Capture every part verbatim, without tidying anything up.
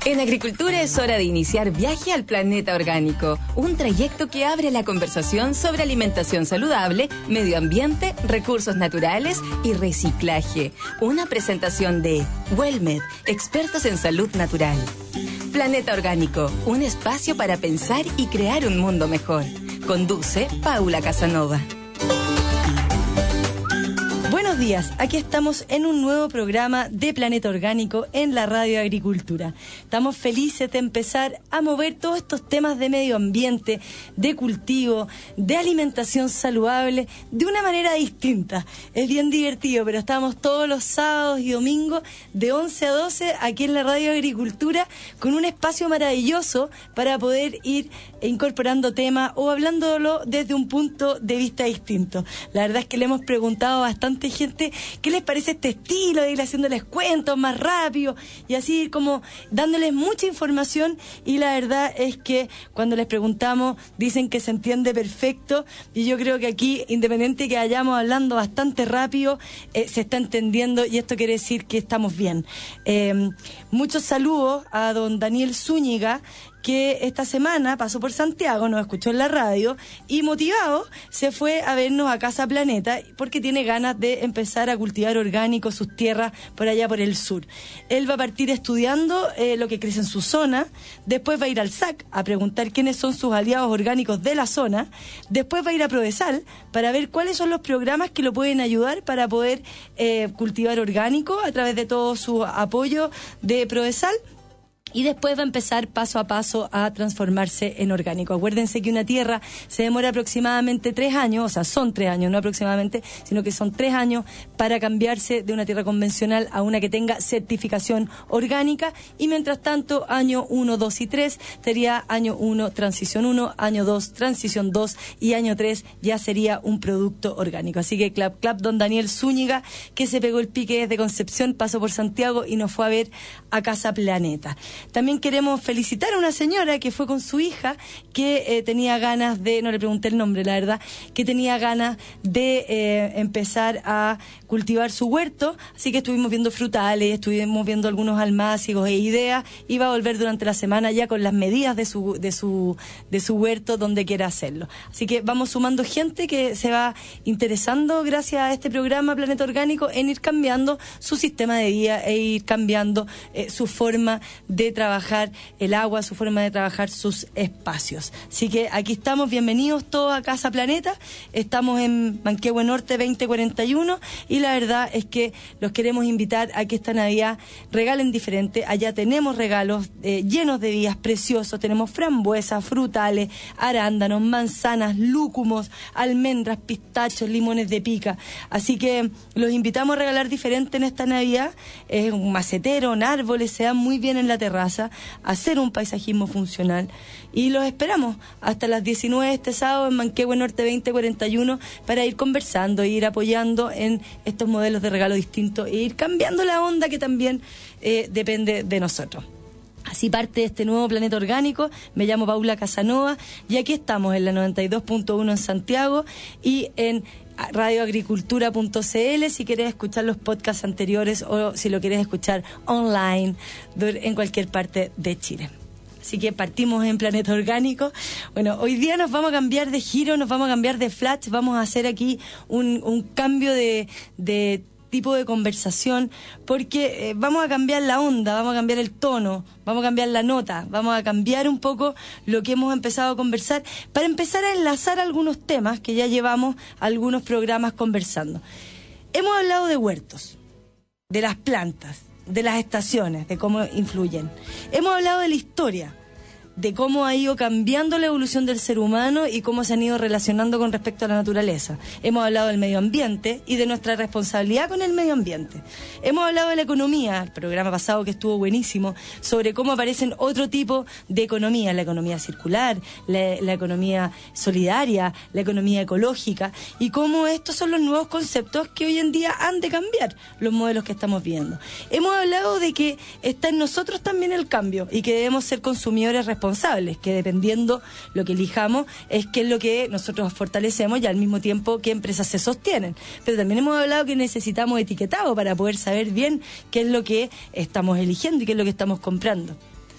En Agricultura es hora de iniciar Viaje al Planeta Orgánico, un trayecto que abre la conversación sobre alimentación saludable, medio ambiente, recursos naturales y reciclaje. Una presentación de WellMed, expertos en salud natural. Planeta Orgánico, un espacio para pensar y crear un mundo mejor. Conduce Paula Casanova. Buenos días, aquí estamos en un nuevo programa de Planeta Orgánico en la Radio Agricultura. Estamos felices de empezar a mover todos estos temas de medio ambiente, de cultivo, de alimentación saludable, de una manera distinta. Es bien divertido, pero estamos todos los sábados y domingos de once a doce aquí en la Radio Agricultura con un espacio maravilloso para poder ir incorporando temas o hablándolo desde un punto de vista distinto. La verdad es que le hemos preguntado a bastante gente qué les parece este estilo de ir haciéndoles cuentos más rápido y así como dándoles mucha información, y la verdad es que cuando les preguntamos dicen que se entiende perfecto, y yo creo que aquí, independiente que vayamos hablando bastante rápido, eh, se está entendiendo, y esto quiere decir que estamos bien. Eh, muchos saludos a don Daniel Zúñiga, que esta semana pasó por Santiago, nos escuchó en la radio y motivado se fue a vernos a Casa Planeta porque tiene ganas de empezar a cultivar orgánico sus tierras por allá por el sur. Él va a partir estudiando eh, lo que crece en su zona, después va a ir al S A C a preguntar quiénes son sus aliados orgánicos de la zona, después va a ir a Prodesal para ver cuáles son los programas que lo pueden ayudar para poder eh, cultivar orgánico a través de todo su apoyo de Prodesal. Y después va a empezar paso a paso a transformarse en orgánico. Acuérdense que una tierra se demora aproximadamente tres años, o sea, son tres años, no aproximadamente, sino que son tres años para cambiarse de una tierra convencional a una que tenga certificación orgánica. Y mientras tanto, año uno, dos y tres sería año uno, transición uno, año dos, transición dos y año tres ya sería un producto orgánico. Así que clap, clap, don Daniel Zúñiga, que se pegó el pique desde Concepción, pasó por Santiago y nos fue a ver a Casa Planeta. También queremos felicitar a una señora que fue con su hija, que eh, tenía ganas de, no le pregunté el nombre, la verdad, que tenía ganas de eh, empezar a cultivar su huerto, así que estuvimos viendo frutales, estuvimos viendo algunos almácigos e ideas, y va a volver durante la semana ya con las medidas de su, de su, de su huerto donde quiera hacerlo. Así que vamos sumando gente que se va interesando gracias a este programa Planeta Orgánico en ir cambiando su sistema de vida e ir cambiando eh, su forma de trabajar el agua, su forma de trabajar sus espacios. Así que aquí estamos, bienvenidos todos a Casa Planeta. Estamos en Manquehue Norte veinte cuarenta y uno y la verdad es que los queremos invitar a que esta Navidad regalen diferente. Allá tenemos regalos eh, llenos de vías preciosos, tenemos frambuesas, frutales, arándanos, manzanas, lúcumos, almendras, pistachos, limones de pica. Así que los invitamos a regalar diferente en esta Navidad. Es un macetero, un árboles, se dan muy bien en la terraza, hacer un paisajismo funcional, y los esperamos hasta las diecinueve este sábado en Manquehue Norte veinte cuarenta y uno para ir conversando e ir apoyando en estos modelos de regalo distintos e ir cambiando la onda que también eh, depende de nosotros. Así parte de este nuevo Planeta Orgánico. Me llamo Paula Casanova y aquí estamos en la noventa y dos punto uno en Santiago y en radio agricultura punto c l si quieres escuchar los podcasts anteriores o si lo quieres escuchar online en cualquier parte de Chile. Así que partimos en Planeta Orgánico. Bueno, hoy día nos vamos a cambiar de giro, nos vamos a cambiar de flash, vamos a hacer aquí un, un cambio de, de tipo de conversación, porque eh, vamos a cambiar la onda, vamos a cambiar el tono, vamos a cambiar la nota, vamos a cambiar un poco lo que hemos empezado a conversar para empezar a enlazar algunos temas que ya llevamos algunos programas conversando. Hemos hablado de huertos, de las plantas, de las estaciones, de cómo influyen. Hemos hablado de la historia, de cómo ha ido cambiando la evolución del ser humano y cómo se han ido relacionando con respecto a la naturaleza. Hemos hablado del medio ambiente y de nuestra responsabilidad con el medio ambiente. Hemos hablado de la economía, el programa pasado que estuvo buenísimo, sobre cómo aparecen otro tipo de economía, la economía circular, la, la economía solidaria, la economía ecológica, y cómo estos son los nuevos conceptos que hoy en día han de cambiar los modelos que estamos viendo. Hemos hablado de que está en nosotros también el cambio y que debemos ser consumidores responsables, que dependiendo lo que elijamos es qué es lo que nosotros fortalecemos y al mismo tiempo qué empresas se sostienen. Pero también hemos hablado que necesitamos etiquetado para poder saber bien qué es lo que estamos eligiendo y qué es lo que estamos comprando.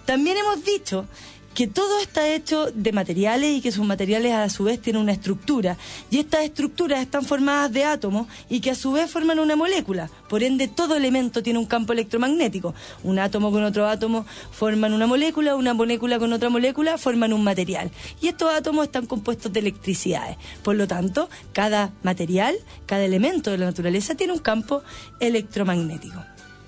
También hemos dicho que todo está hecho de materiales y que sus materiales a su vez tienen una estructura, y estas estructuras están formadas de átomos y que a su vez forman una molécula. Por ende, todo elemento tiene un campo electromagnético. Un átomo con otro átomo forman una molécula, una molécula con otra molécula forman un material, y estos átomos están compuestos de electricidades. Por lo tanto, cada material, cada elemento de la naturaleza tiene un campo electromagnético.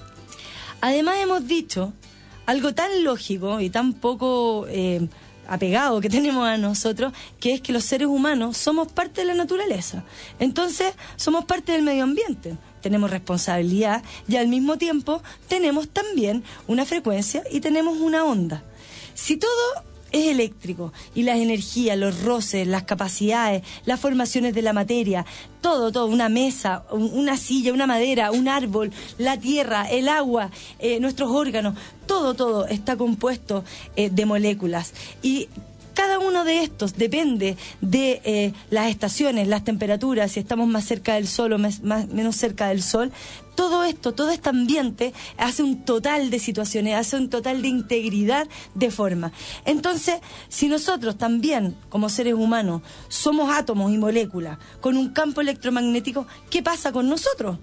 Además, hemos dicho algo tan lógico y tan poco eh, apegado que tenemos a nosotros, que es que los seres humanos somos parte de la naturaleza. Entonces, somos parte del medio ambiente. Tenemos responsabilidad y al mismo tiempo tenemos también una frecuencia y tenemos una onda. Si todo es eléctrico y las energías, los roces, las capacidades, las formaciones de la materia, todo, todo, una mesa, una silla, una madera, un árbol, la tierra, el agua, eh, nuestros órganos, todo, todo está compuesto eh, de moléculas. Y cada uno de estos depende de eh, las estaciones, las temperaturas, si estamos más cerca del sol o más, más, menos cerca del sol. Todo esto, todo este ambiente hace un total de situaciones, hace un total de integridad de forma. Entonces, si nosotros también, como seres humanos, somos átomos y moléculas con un campo electromagnético, ¿qué pasa con nosotros?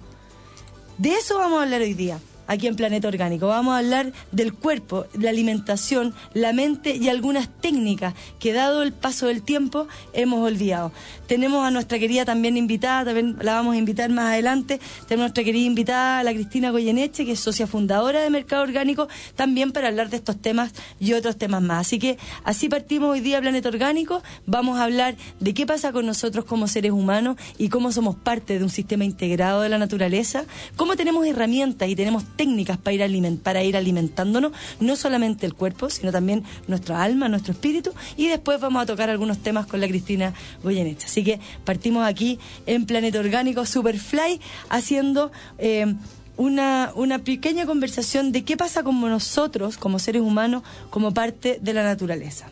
De eso vamos a hablar hoy día, aquí en Planeta Orgánico. Vamos a hablar del cuerpo, la alimentación, la mente y algunas técnicas que, dado el paso del tiempo, hemos olvidado. Tenemos a nuestra querida también invitada, también la vamos a invitar más adelante. Tenemos a nuestra querida invitada, la Cristina Goyeneche, que es socia fundadora de Mercado Orgánico, también para hablar de estos temas y otros temas más. Así que así partimos hoy día Planeta Orgánico. Vamos a hablar de qué pasa con nosotros como seres humanos y cómo somos parte de un sistema integrado de la naturaleza, cómo tenemos herramientas y tenemos técnicas para ir, aliment- para ir alimentándonos, no solamente el cuerpo, sino también nuestra alma, nuestro espíritu, y después vamos a tocar algunos temas con la Cristina Goyeneche. Así que partimos aquí en Planeta Orgánico Superfly haciendo eh, una, una pequeña conversación de qué pasa con nosotros como seres humanos, como parte de la naturaleza.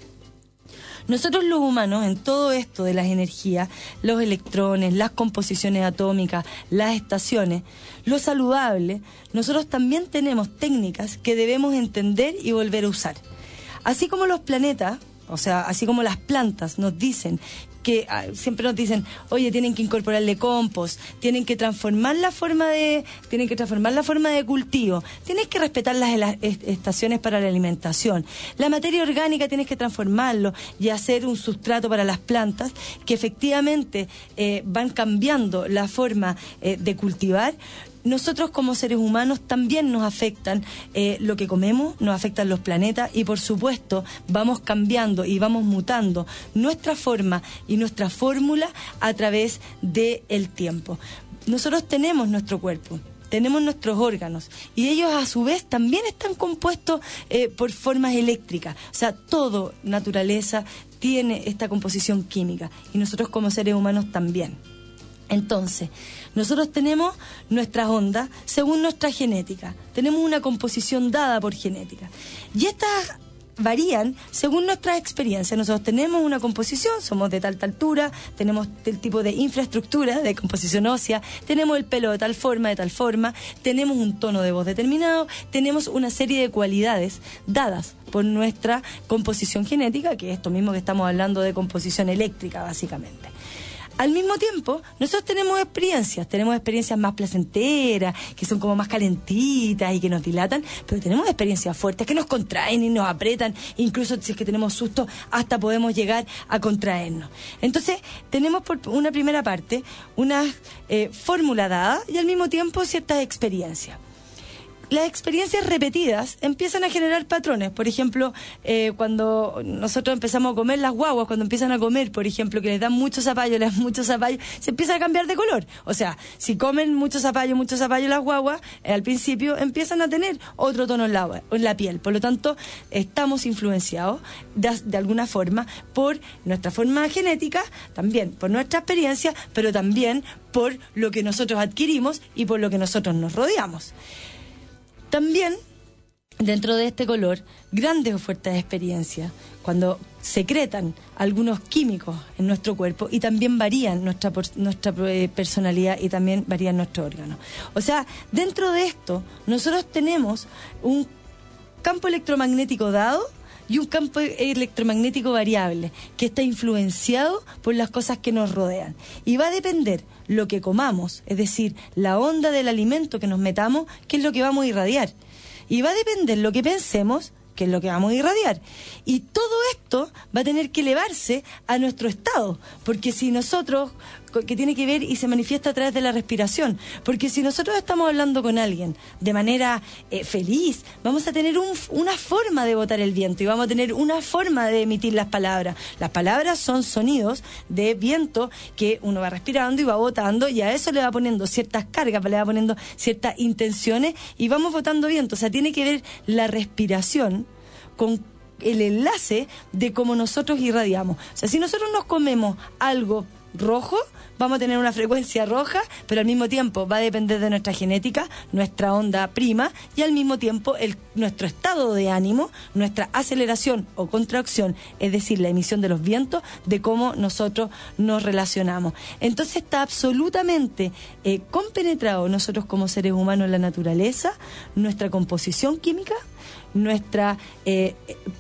Nosotros los humanos, en todo esto de las energías, los electrones, las composiciones atómicas, las estaciones, lo saludable, nosotros también tenemos técnicas que debemos entender y volver a usar. Así como los planetas, o sea, así como las plantas nos dicen que ah, siempre nos dicen, oye, tienen que incorporarle compost, tienen que transformar la forma de, tienen que transformar la forma de cultivo, tienes que respetar las ela- est- estaciones para la alimentación, la materia orgánica tienes que transformarlo y hacer un sustrato para las plantas que efectivamente eh, van cambiando la forma eh, de cultivar. Nosotros como seres humanos también nos afectan eh, lo que comemos, nos afectan los planetas y por supuesto vamos cambiando y vamos mutando nuestra forma y nuestra fórmula a través del tiempo. Nosotros tenemos nuestro cuerpo, tenemos nuestros órganos y ellos a su vez también están compuestos eh, por formas eléctricas. O sea, todo naturaleza tiene esta composición química y nosotros como seres humanos también. Entonces, nosotros tenemos nuestras ondas según nuestra genética. Tenemos una composición dada por genética. Y estas varían según nuestras experiencias. Nosotros tenemos una composición, somos de tal, tal altura, tenemos el tipo de infraestructura de composición ósea, tenemos el pelo de tal forma, de tal forma, tenemos un tono de voz determinado, tenemos una serie de cualidades dadas por nuestra composición genética, que es esto mismo que estamos hablando de composición eléctrica, básicamente. Al mismo tiempo, nosotros tenemos experiencias, tenemos experiencias más placenteras, que son como más calentitas y que nos dilatan, pero tenemos experiencias fuertes que nos contraen y nos apretan, incluso si es que tenemos susto, hasta podemos llegar a contraernos. Entonces, tenemos por una primera parte una eh, fórmula dada y al mismo tiempo ciertas experiencias. Las experiencias repetidas empiezan a generar patrones. Por ejemplo, eh, cuando nosotros empezamos a comer, las guaguas, cuando empiezan a comer, por ejemplo, que les dan mucho zapallo, les dan mucho zapallo, se empieza a cambiar de color. O sea, si comen mucho zapallo, mucho zapallo las guaguas, eh, al principio empiezan a tener otro tono en la, en la piel. Por lo tanto, estamos influenciados de, de alguna forma por nuestra forma genética, también por nuestra experiencia, pero también por lo que nosotros adquirimos y por lo que nosotros nos rodeamos. También, dentro de este color, grandes o fuertes experiencias, cuando secretan algunos químicos en nuestro cuerpo y también varían nuestra, nuestra personalidad y también varían nuestros órganos. O sea, dentro de esto, nosotros tenemos un campo electromagnético dado y un campo electromagnético variable, que está influenciado por las cosas que nos rodean. Y va a depender lo que comamos, es decir, la onda del alimento que nos metamos, que es lo que vamos a irradiar. Y va a depender lo que pensemos, que es lo que vamos a irradiar. Y todo esto va a tener que elevarse a nuestro estado, porque si nosotros, que tiene que ver y se manifiesta a través de la respiración, porque si nosotros estamos hablando con alguien de manera eh, feliz, vamos a tener un, una forma de botar el viento y vamos a tener una forma de emitir las palabras. Las palabras son sonidos de viento que uno va respirando y va botando, y a eso le va poniendo ciertas cargas, le va poniendo ciertas intenciones y vamos botando viento. O sea, tiene que ver la respiración con el enlace de cómo nosotros irradiamos. O sea, si nosotros nos comemos algo rojo, vamos a tener una frecuencia roja, pero al mismo tiempo va a depender de nuestra genética, nuestra onda prima, y al mismo tiempo el, nuestro estado de ánimo, nuestra aceleración o contracción, es decir, la emisión de los vientos, de cómo nosotros nos relacionamos. Entonces está absolutamente eh, compenetrado nosotros como seres humanos en la naturaleza, nuestra composición química, nuestra eh,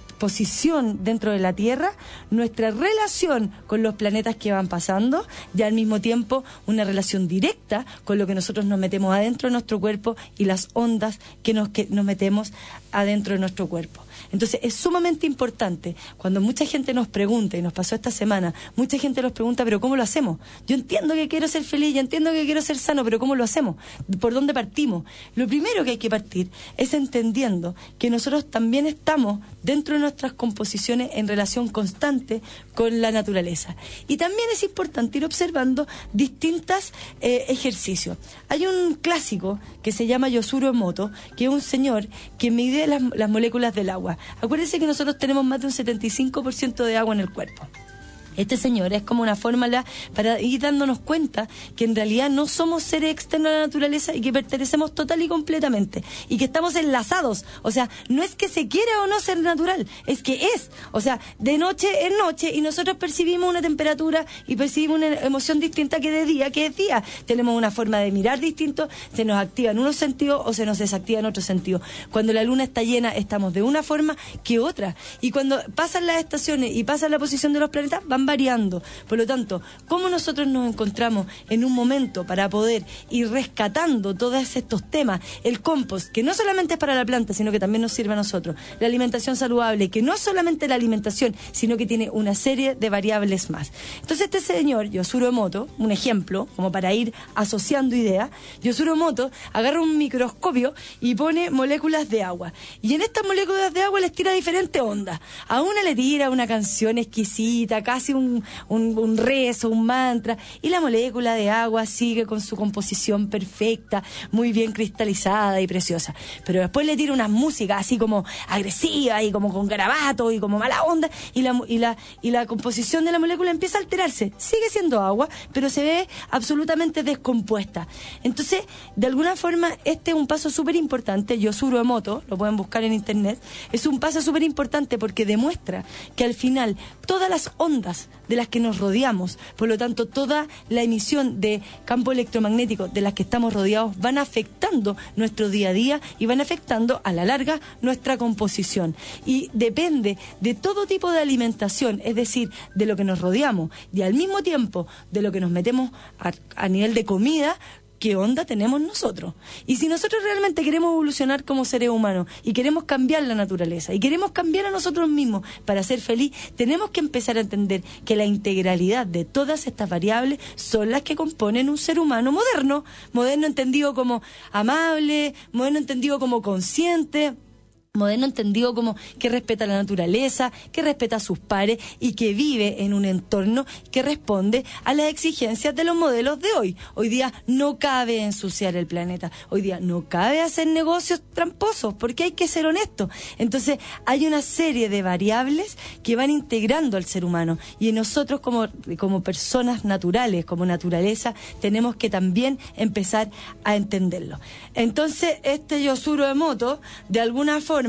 posición dentro de la Tierra, nuestra relación con los planetas que van pasando, y al mismo tiempo una relación directa con lo que nosotros nos metemos adentro de nuestro cuerpo y las ondas que nos, que nos metemos adentro de nuestro cuerpo. Entonces es sumamente importante, cuando mucha gente nos pregunta, y nos pasó esta semana, mucha gente nos pregunta, pero ¿cómo lo hacemos? Yo entiendo que quiero ser feliz, yo entiendo que quiero ser sano, pero ¿cómo lo hacemos? ¿Por dónde partimos? Lo primero que hay que partir es entendiendo que nosotros también estamos dentro de nuestras composiciones en relación constante con la naturaleza. Y también es importante ir observando distintos eh, ejercicios. Hay un clásico que se llama Yosuro Emoto, que es un señor que mide las, las moléculas del agua. Acuérdense que nosotros tenemos más de un setenta y cinco por ciento de agua en el cuerpo. Este señor es como una fórmula para ir dándonos cuenta que en realidad no somos seres externos a la naturaleza y que pertenecemos total y completamente y que estamos enlazados. O sea, no es que se quiera o no ser natural, es que es. O sea, de noche es noche y nosotros percibimos una temperatura y percibimos una emoción distinta que de día, que es día. Tenemos una forma de mirar distinto, se nos activan unos sentidos o se nos desactivan otros sentidos. Cuando la luna está llena estamos de una forma que otra. Y cuando pasan las estaciones y pasa la posición de los planetas, van variando. Por lo tanto, ¿cómo nosotros nos encontramos en un momento para poder ir rescatando todos estos temas? El compost, que no solamente es para la planta, sino que también nos sirve a nosotros. La alimentación saludable, que no es solamente la alimentación, sino que tiene una serie de variables más. Entonces este señor, Yosuro Emoto, un ejemplo, como para ir asociando ideas, Yosuro Emoto agarra un microscopio y pone moléculas de agua. Y en estas moléculas de agua les tira diferentes ondas. A una le tira una canción exquisita, casi un, un, un rezo, un mantra, y la molécula de agua sigue con su composición perfecta, muy bien cristalizada y preciosa. Pero después le tira una música así como agresiva y como con garabato y como mala onda, y la, y la, y la composición de la molécula empieza a alterarse. Sigue siendo agua, pero se ve absolutamente descompuesta. Entonces, de alguna forma, este es un paso súper importante. Yosuro Emoto, lo pueden buscar en internet, es un paso súper importante porque demuestra que al final todas las ondas de las que nos rodeamos, por lo tanto toda la emisión de campo electromagnético de las que estamos rodeados van afectando nuestro día a día y van afectando a la larga nuestra composición. Y depende de todo tipo de alimentación, es decir, de lo que nos rodeamos y al mismo tiempo de lo que nos metemos a, a nivel de comida, qué onda tenemos nosotros. Y si nosotros realmente queremos evolucionar como seres humanos y queremos cambiar la naturaleza y queremos cambiar a nosotros mismos para ser feliz, tenemos que empezar a entender que la integralidad de todas estas variables son las que componen un ser humano moderno, moderno entendido como amable, moderno entendido como consciente, moderno entendido como que respeta la naturaleza, que respeta a sus pares y que vive en un entorno que responde a las exigencias de los modelos de hoy. Hoy día no cabe ensuciar el planeta, hoy día no cabe hacer negocios tramposos, porque hay que ser honestos. Entonces hay una serie de variables que van integrando al ser humano y nosotros como, como personas naturales, como naturaleza, tenemos que también empezar a entenderlo. Entonces este Yosuro Emoto, de alguna forma,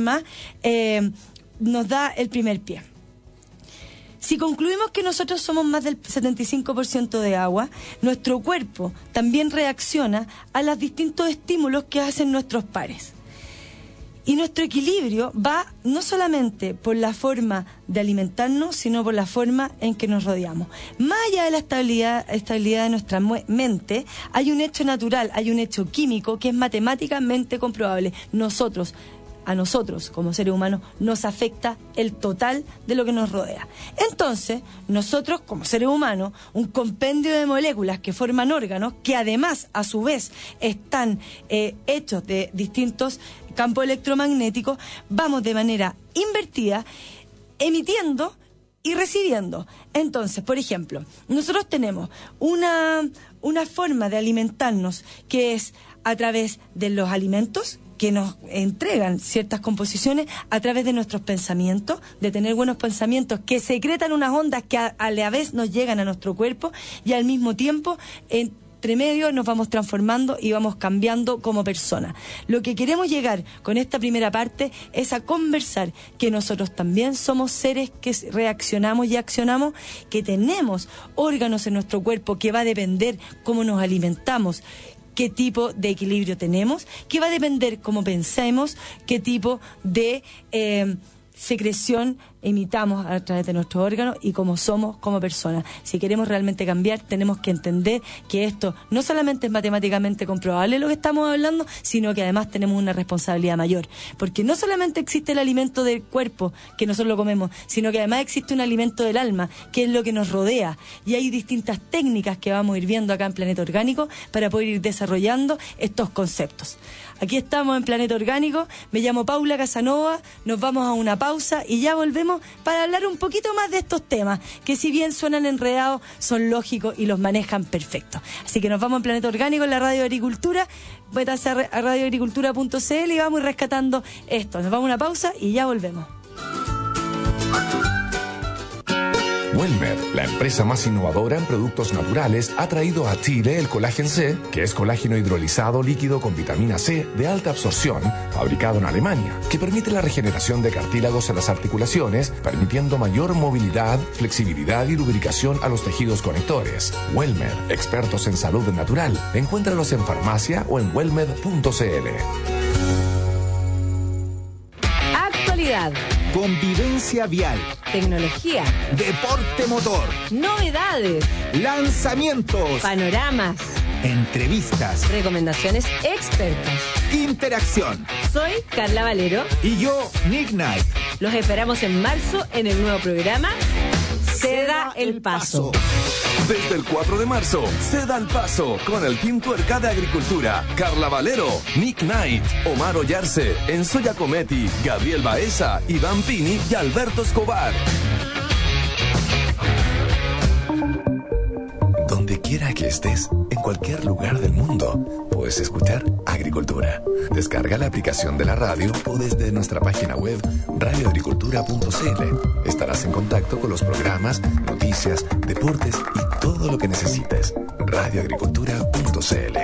Eh, nos da el primer pie. Si concluimos que nosotros somos más del setenta y cinco por ciento de agua, nuestro cuerpo también reacciona a los distintos estímulos que hacen nuestros pares. Y nuestro equilibrio va no solamente por la forma de alimentarnos, sino por la forma en que nos rodeamos. Más allá de la estabilidad, estabilidad de nuestra mente, hay un hecho natural, hay un hecho químico que es matemáticamente comprobable. Nosotros, a nosotros como seres humanos, nos afecta el total de lo que nos rodea. Entonces, nosotros como seres humanos, un compendio de moléculas que forman órganos, que además, a su vez, están eh, hechos de distintos campos electromagnéticos, vamos de manera invertida emitiendo y recibiendo. Entonces, por ejemplo, nosotros tenemos una, una forma de alimentarnos que es a través de los alimentos que nos entregan ciertas composiciones, a través de nuestros pensamientos, de tener buenos pensamientos que secretan unas ondas que a, a la vez nos llegan a nuestro cuerpo, y al mismo tiempo en entre medio nos vamos transformando y vamos cambiando como personas. Lo que queremos llegar con esta primera parte es a conversar que nosotros también somos seres que reaccionamos y accionamos, que tenemos órganos en nuestro cuerpo, que va a depender cómo nos alimentamos, qué tipo de equilibrio tenemos, que va a depender cómo pensemos, qué tipo de eh, secreción emitamos a través de nuestros órganos y cómo somos como personas. Si queremos realmente cambiar, tenemos que entender que esto no solamente es matemáticamente comprobable lo que estamos hablando, sino que además tenemos una responsabilidad mayor. Porque no solamente existe el alimento del cuerpo, que nosotros lo comemos, sino que además existe un alimento del alma, que es lo que nos rodea. Y hay distintas técnicas que vamos a ir viendo acá en Planeta Orgánico para poder ir desarrollando estos conceptos. Aquí estamos en Planeta Orgánico, me llamo Paula Casanova, nos vamos a una pausa y ya volvemos para hablar un poquito más de estos temas, que si bien suenan enredados, son lógicos y los manejan perfecto. Así que nos vamos en Planeta Orgánico, en la Radio Agricultura, métase a radio agricultura punto c l y vamos rescatando esto. Nos vamos a una pausa y ya volvemos. Welmer, la empresa más innovadora en productos naturales, ha traído a Chile el Colágen C, que es colágeno hidrolizado líquido con vitamina C de alta absorción, fabricado en Alemania, que permite la regeneración de cartílagos en las articulaciones, permitiendo mayor movilidad, flexibilidad y lubricación a los tejidos conectores. Welmer, expertos en salud natural. Encuéntralos en farmacia o en welmed punto c l. Actualidad. Convivencia vial. Tecnología. Deporte motor. Novedades. Lanzamientos. Panoramas. Entrevistas. Recomendaciones expertas. Interacción. Soy Carla Valero. Y yo, Nick Knight. Los esperamos en marzo en el nuevo programa Ceda el Paso. Desde el cuatro de marzo, Ceda el Paso con el Team Tuerca de Agricultura, Carla Valero, Nick Knight, Omar Ollarse, Enzo Giacometti, Gabriel Baeza, Iván Pini y Alberto Escobar. Donde quiera que estés, en cualquier lugar del mundo, puedes escuchar Agricultura. Descarga la aplicación de la radio o desde nuestra página web radio agricultura punto c l. Estarás en contacto con los programas, noticias, deportes y todo lo que necesites. radio agricultura punto c l.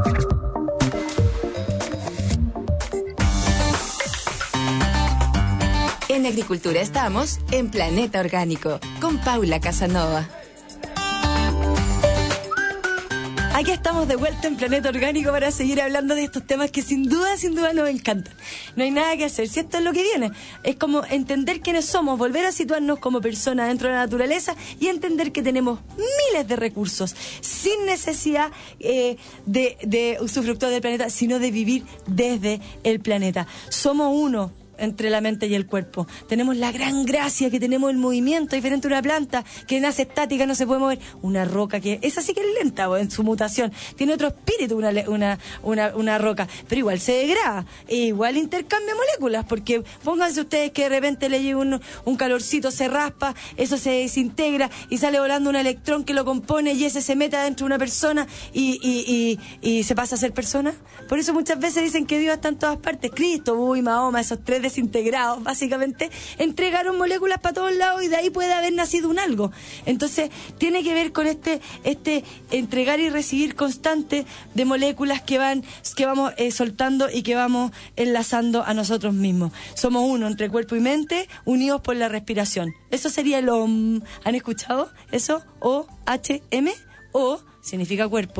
En Agricultura estamos en Planeta Orgánico con Paula Casanova. Aquí estamos de vuelta en Planeta Orgánico para seguir hablando de estos temas que sin duda, sin duda nos encantan. No hay nada que hacer, si esto es lo que viene. Es como entender quiénes somos, volver a situarnos como personas dentro de la naturaleza y entender que tenemos miles de recursos sin necesidad eh, de, de usufructuar del planeta, sino de vivir desde el planeta. Somos uno entre la mente y el cuerpo. Tenemos la gran gracia que tenemos el movimiento, diferente a una planta que nace estática, no se puede mover. Una roca que, esa sí que es lenta en su mutación, tiene otro espíritu una, una, una, una roca, pero igual se degrada, e igual intercambia moléculas, porque pónganse ustedes que de repente le llega un, un calorcito, se raspa, eso se desintegra y sale volando un electrón que lo compone y ese se mete adentro de una persona y, y, y, y se pasa a ser persona. Por eso muchas veces dicen que Dios está en todas partes. Cristo, Buda y Mahoma, esos tres desintegrados, básicamente, entregaron moléculas para todos lados y de ahí puede haber nacido un algo. Entonces, tiene que ver con este este entregar y recibir constante de moléculas que van que vamos eh, soltando y que vamos enlazando a nosotros mismos. Somos uno entre cuerpo y mente, unidos por la respiración. Eso sería el O M. ¿Han escuchado eso? O H M. O significa cuerpo,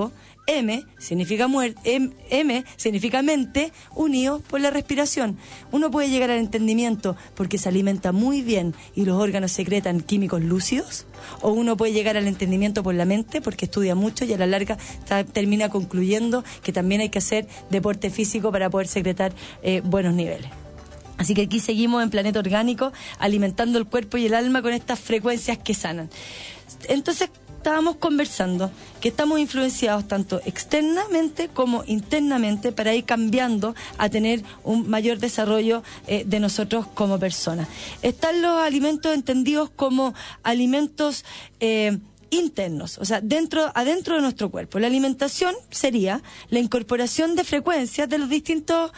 M significa muerte, M, M significa mente, unido por la respiración. Uno puede llegar al entendimiento porque se alimenta muy bien y los órganos secretan químicos lúcidos, o uno puede llegar al entendimiento por la mente porque estudia mucho y a la larga está, termina concluyendo que también hay que hacer deporte físico para poder secretar eh, buenos niveles. Así que aquí seguimos en Planeta Orgánico, alimentando el cuerpo y el alma con estas frecuencias que sanan. Entonces, estábamos conversando que estamos influenciados tanto externamente como internamente para ir cambiando a tener un mayor desarrollo eh, de nosotros como personas. Están los alimentos entendidos como alimentos eh, internos, o sea, dentro, adentro de nuestro cuerpo. La alimentación sería la incorporación de frecuencias de los distintos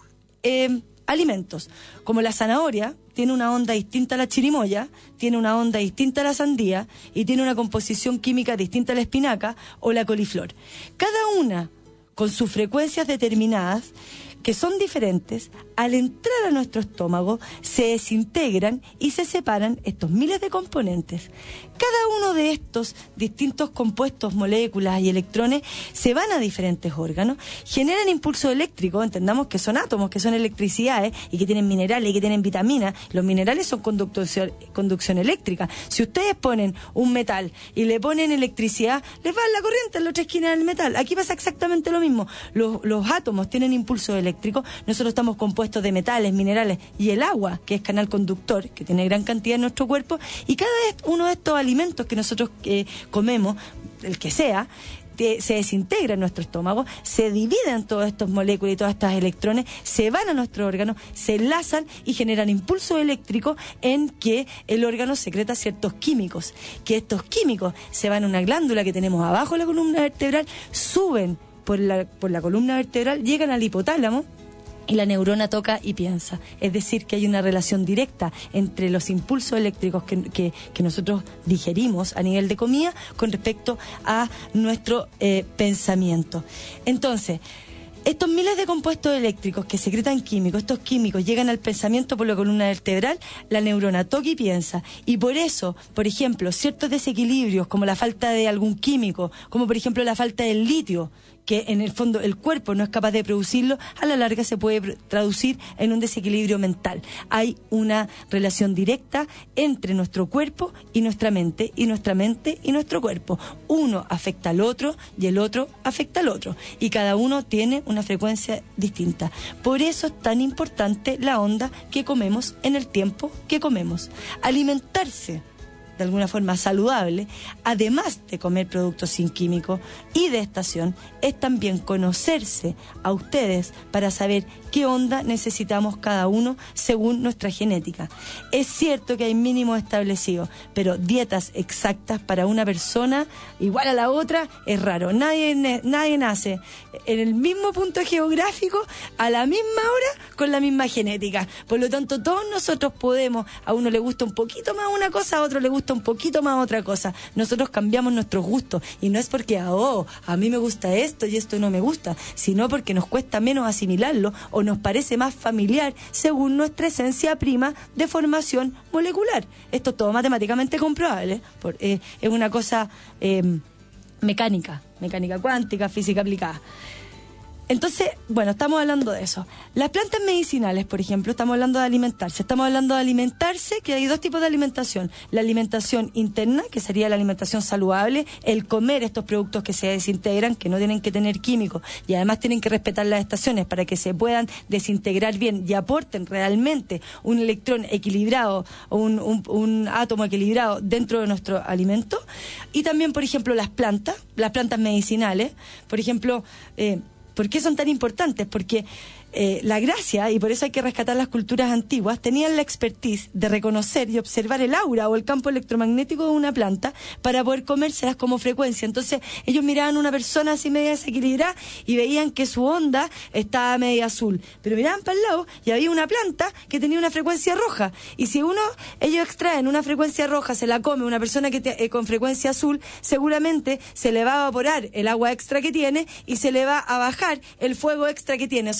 eh, alimentos, como la zanahoria tiene una onda distinta a la chirimoya, tiene una onda distinta a la sandía y tiene una composición química distinta a la espinaca o la coliflor. Cada una con sus frecuencias determinadas, que son diferentes, al entrar a nuestro estómago se desintegran y se separan estos miles de componentes. Cada uno de estos distintos compuestos, moléculas y electrones se van a diferentes órganos, generan impulso eléctrico, entendamos que son átomos, que son electricidades y que tienen minerales y que tienen vitaminas. Los minerales son conducción, conducción eléctrica. Si ustedes ponen un metal y le ponen electricidad, les va la corriente en la otra esquina del metal. Aquí pasa exactamente lo mismo. Los, los átomos tienen impulso eléctrico. Nosotros estamos compuestos de metales, minerales y el agua, que es canal conductor, que tiene gran cantidad en nuestro cuerpo, y cada uno de estos alimentos que nosotros eh, comemos, el que sea, de, se desintegra en nuestro estómago, se dividen todas estas moléculas y todas estas electrones, se van a nuestro órgano, se enlazan y generan impulso eléctrico en que el órgano secreta ciertos químicos, que estos químicos se van a una glándula que tenemos abajo de la columna vertebral, suben por la, por la columna vertebral, llegan al hipotálamo, y la neurona toca y piensa. Es decir, que hay una relación directa entre los impulsos eléctricos que, que, que nosotros digerimos a nivel de comida con respecto a nuestro eh, pensamiento. Entonces, estos miles de compuestos eléctricos que secretan químicos, estos químicos llegan al pensamiento por la columna vertebral, la neurona toca y piensa. Y por eso, por ejemplo, ciertos desequilibrios como la falta de algún químico, como por ejemplo la falta del litio, que en el fondo el cuerpo no es capaz de producirlo, a la larga se puede traducir en un desequilibrio mental. Hay una relación directa entre nuestro cuerpo y nuestra mente, y nuestra mente y nuestro cuerpo. Uno afecta al otro y el otro afecta al otro, y cada uno tiene una frecuencia distinta. Por eso es tan importante la onda que comemos en el tiempo que comemos. Alimentarse de alguna forma saludable, además de comer productos sin químicos y de estación, es también conocerse a ustedes para saber qué onda necesitamos cada uno según nuestra genética. Es cierto que hay mínimos establecidos, pero dietas exactas para una persona igual a la otra es raro. Nadie, nadie nace en el mismo punto geográfico a la misma hora con la misma genética. Por lo tanto, todos nosotros podemos, a uno le gusta un poquito más una cosa, a otro le gusta un poquito más otra cosa. Nosotros cambiamos nuestros gustos y no es porque, oh, a mí me gusta esto y esto no me gusta, sino porque nos cuesta menos asimilarlo o nos parece más familiar según nuestra esencia prima de formación molecular. Esto es todo matemáticamente comprobable. Por, eh, es una cosa eh, mecánica, mecánica cuántica, física aplicada. Entonces, bueno, estamos hablando de eso. Las plantas medicinales, por ejemplo, estamos hablando de alimentarse. Estamos hablando de alimentarse, que hay dos tipos de alimentación. La alimentación interna, que sería la alimentación saludable, el comer estos productos que se desintegran, que no tienen que tener químicos y además tienen que respetar las estaciones para que se puedan desintegrar bien y aporten realmente un electrón equilibrado o un, un, un átomo equilibrado dentro de nuestro alimento. Y también, por ejemplo, las plantas, las plantas medicinales, por ejemplo... Eh, ¿Por qué son tan importantes? Porque eh, la gracia, y por eso hay que rescatar las culturas antiguas, tenían la expertise de reconocer y observar el aura o el campo electromagnético de una planta para poder comérselas como frecuencia. Entonces ellos miraban a una persona así media desequilibrada y veían que su onda estaba media azul, pero miraban para el lado y había una planta que tenía una frecuencia roja, y si uno, ellos extraen una frecuencia roja, se la come una persona que te, eh, con frecuencia azul, seguramente se le va a evaporar el agua extra que tiene y se le va a bajar el fuego extra que tiene. O sea, uno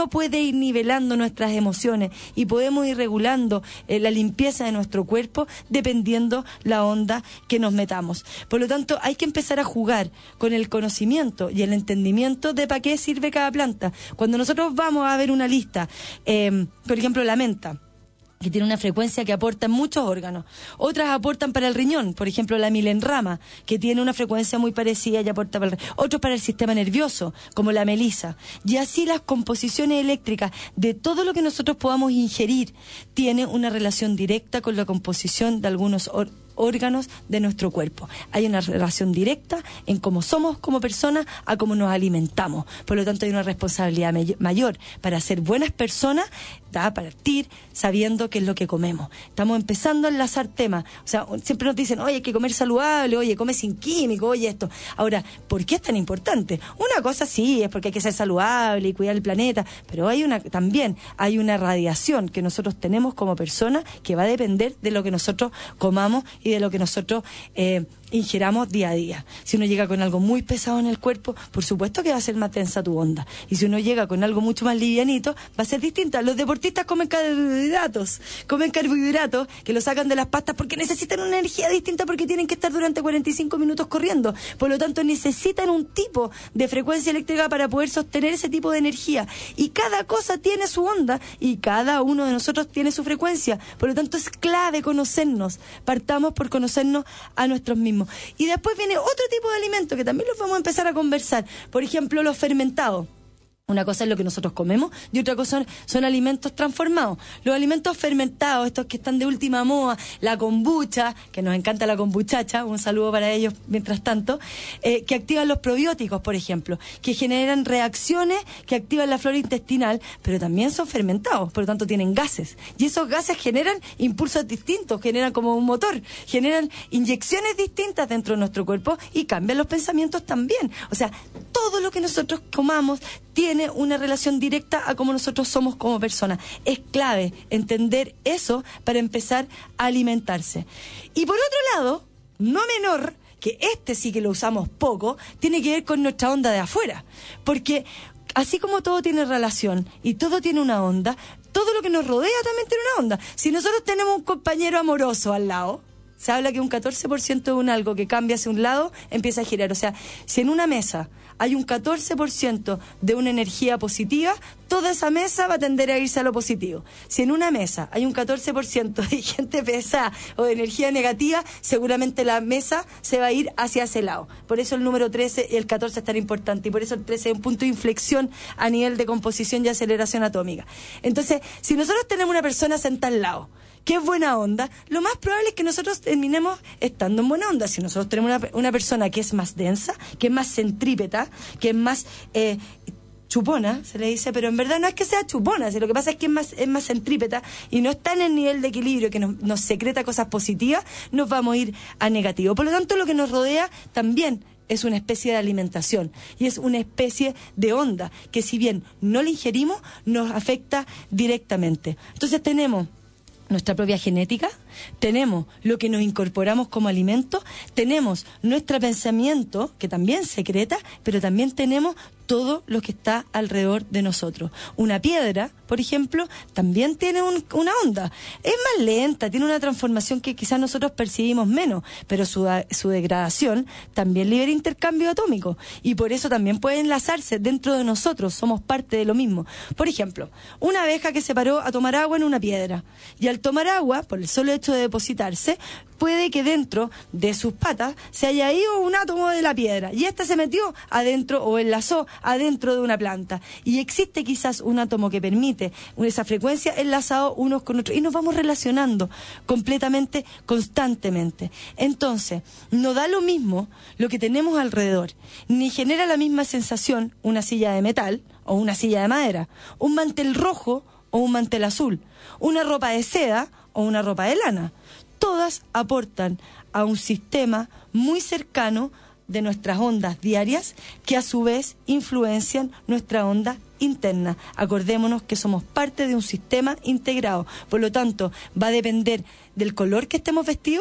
uno puede ir nivelando nuestras emociones y podemos ir regulando eh, la limpieza de nuestro cuerpo dependiendo la onda que nos metamos. Por lo tanto, hay que empezar a jugar con el conocimiento y el entendimiento de para qué sirve cada planta. Cuando nosotros vamos a ver una lista, eh, por ejemplo, la menta, que tiene una frecuencia que aporta en muchos órganos. Otras aportan para el riñón, por ejemplo la milenrama, que tiene una frecuencia muy parecida y aporta para el riñón. Otros para el sistema nervioso, como la melisa. Y así las composiciones eléctricas de todo lo que nosotros podamos ingerir tiene una relación directa con la composición de algunos órganos órganos de nuestro cuerpo. Hay una relación directa en cómo somos como personas a cómo nos alimentamos. Por lo tanto, hay una responsabilidad mayor para ser buenas personas, da, para partir sabiendo qué es lo que comemos. Estamos empezando a enlazar temas. O sea, siempre nos dicen, oye, hay que comer saludable, oye, come sin químicos, oye, esto. Ahora, ¿por qué es tan importante? Una cosa sí, es porque hay que ser saludable y cuidar el planeta, pero hay una también hay una radiación que nosotros tenemos como personas que va a depender de lo que nosotros comamos y de lo que nosotros eh, ingeramos día a día. Si uno llega con algo muy pesado en el cuerpo, por supuesto que va a ser más tensa tu onda. Y si uno llega con algo mucho más livianito, va a ser distinta. Los deportistas comen carbohidratos, comen carbohidratos que lo sacan de las pastas porque necesitan una energía distinta porque tienen que estar durante cuarenta y cinco minutos corriendo. Por lo tanto, necesitan un tipo de frecuencia eléctrica para poder sostener ese tipo de energía. Y cada cosa tiene su onda y cada uno de nosotros tiene su frecuencia. Por lo tanto, es clave conocernos. Partamos por conocernos a nuestros mismos. Y después viene otro tipo de alimento que también los vamos a empezar a conversar. Por ejemplo, los fermentados. Una cosa es lo que nosotros comemos y otra cosa son, son alimentos transformados. Los alimentos fermentados, estos que están de última moda, la kombucha, que nos encanta la kombuchacha, un saludo para ellos mientras tanto, eh, que activan los probióticos, por ejemplo, que generan reacciones que activan la flora intestinal, pero también son fermentados, por lo tanto tienen gases. Y esos gases generan impulsos distintos, generan como un motor, generan inyecciones distintas dentro de nuestro cuerpo y cambian los pensamientos también. O sea, todo lo que nosotros comamos tiene una relación directa a cómo nosotros somos como personas. Es clave entender eso para empezar a alimentarse. Y por otro lado, no menor, que este sí que lo usamos poco, tiene que ver con nuestra onda de afuera. Porque así como todo tiene relación y todo tiene una onda, todo lo que nos rodea también tiene una onda. Si nosotros tenemos un compañero amoroso al lado, se habla que un catorce por ciento de un algo que cambia hacia un lado empieza a girar. O sea, si en una mesa hay un catorce por ciento de una energía positiva, toda esa mesa va a tender a irse a lo positivo. Si en una mesa hay un catorce por ciento de gente pesada o de energía negativa, seguramente la mesa se va a ir hacia ese lado. Por eso el número trece y el catorce es tan importante, y por eso el trece es un punto de inflexión a nivel de composición y aceleración atómica. Entonces, si nosotros tenemos una persona sentada al lado, que es buena onda, lo más probable es que nosotros terminemos estando en buena onda. Si nosotros tenemos una, una persona que es más densa, que es más centrípeta, que es más eh, chupona, se le dice, pero en verdad no es que sea chupona, si lo que pasa es que es más, es más centrípeta y no está en el nivel de equilibrio que nos, nos secreta cosas positivas, nos vamos a ir a negativo. Por lo tanto, lo que nos rodea también es una especie de alimentación y es una especie de onda que, si bien no la ingerimos, nos afecta directamente. Entonces tenemos nuestra propia genética, tenemos lo que nos incorporamos como alimento, tenemos nuestro pensamiento, que también secreta, pero también tenemos todo lo que está alrededor de nosotros. Una piedra, por ejemplo, también tiene un, una onda. Es más lenta, tiene una transformación que quizás nosotros percibimos menos, pero su, su degradación también libera intercambio atómico y por eso también puede enlazarse dentro de nosotros, somos parte de lo mismo. Por ejemplo, una abeja que se paró a tomar agua en una piedra y al tomar agua, por el solo hecho de depositarse, puede que dentro de sus patas se haya ido un átomo de la piedra y ésta se metió adentro o enlazó adentro de una planta y existe quizás un átomo que permite esa frecuencia enlazado unos con otros y nos vamos relacionando completamente, constantemente. Entonces, no da lo mismo lo que tenemos alrededor, ni genera la misma sensación una silla de metal o una silla de madera, un mantel rojo o un mantel azul, una ropa de seda o una ropa de lana. Todas aportan a un sistema muy cercano de nuestras ondas diarias que a su vez influencian nuestra onda interna. Acordémonos que somos parte de un sistema integrado. Por lo tanto, va a depender del color que estemos vestidos,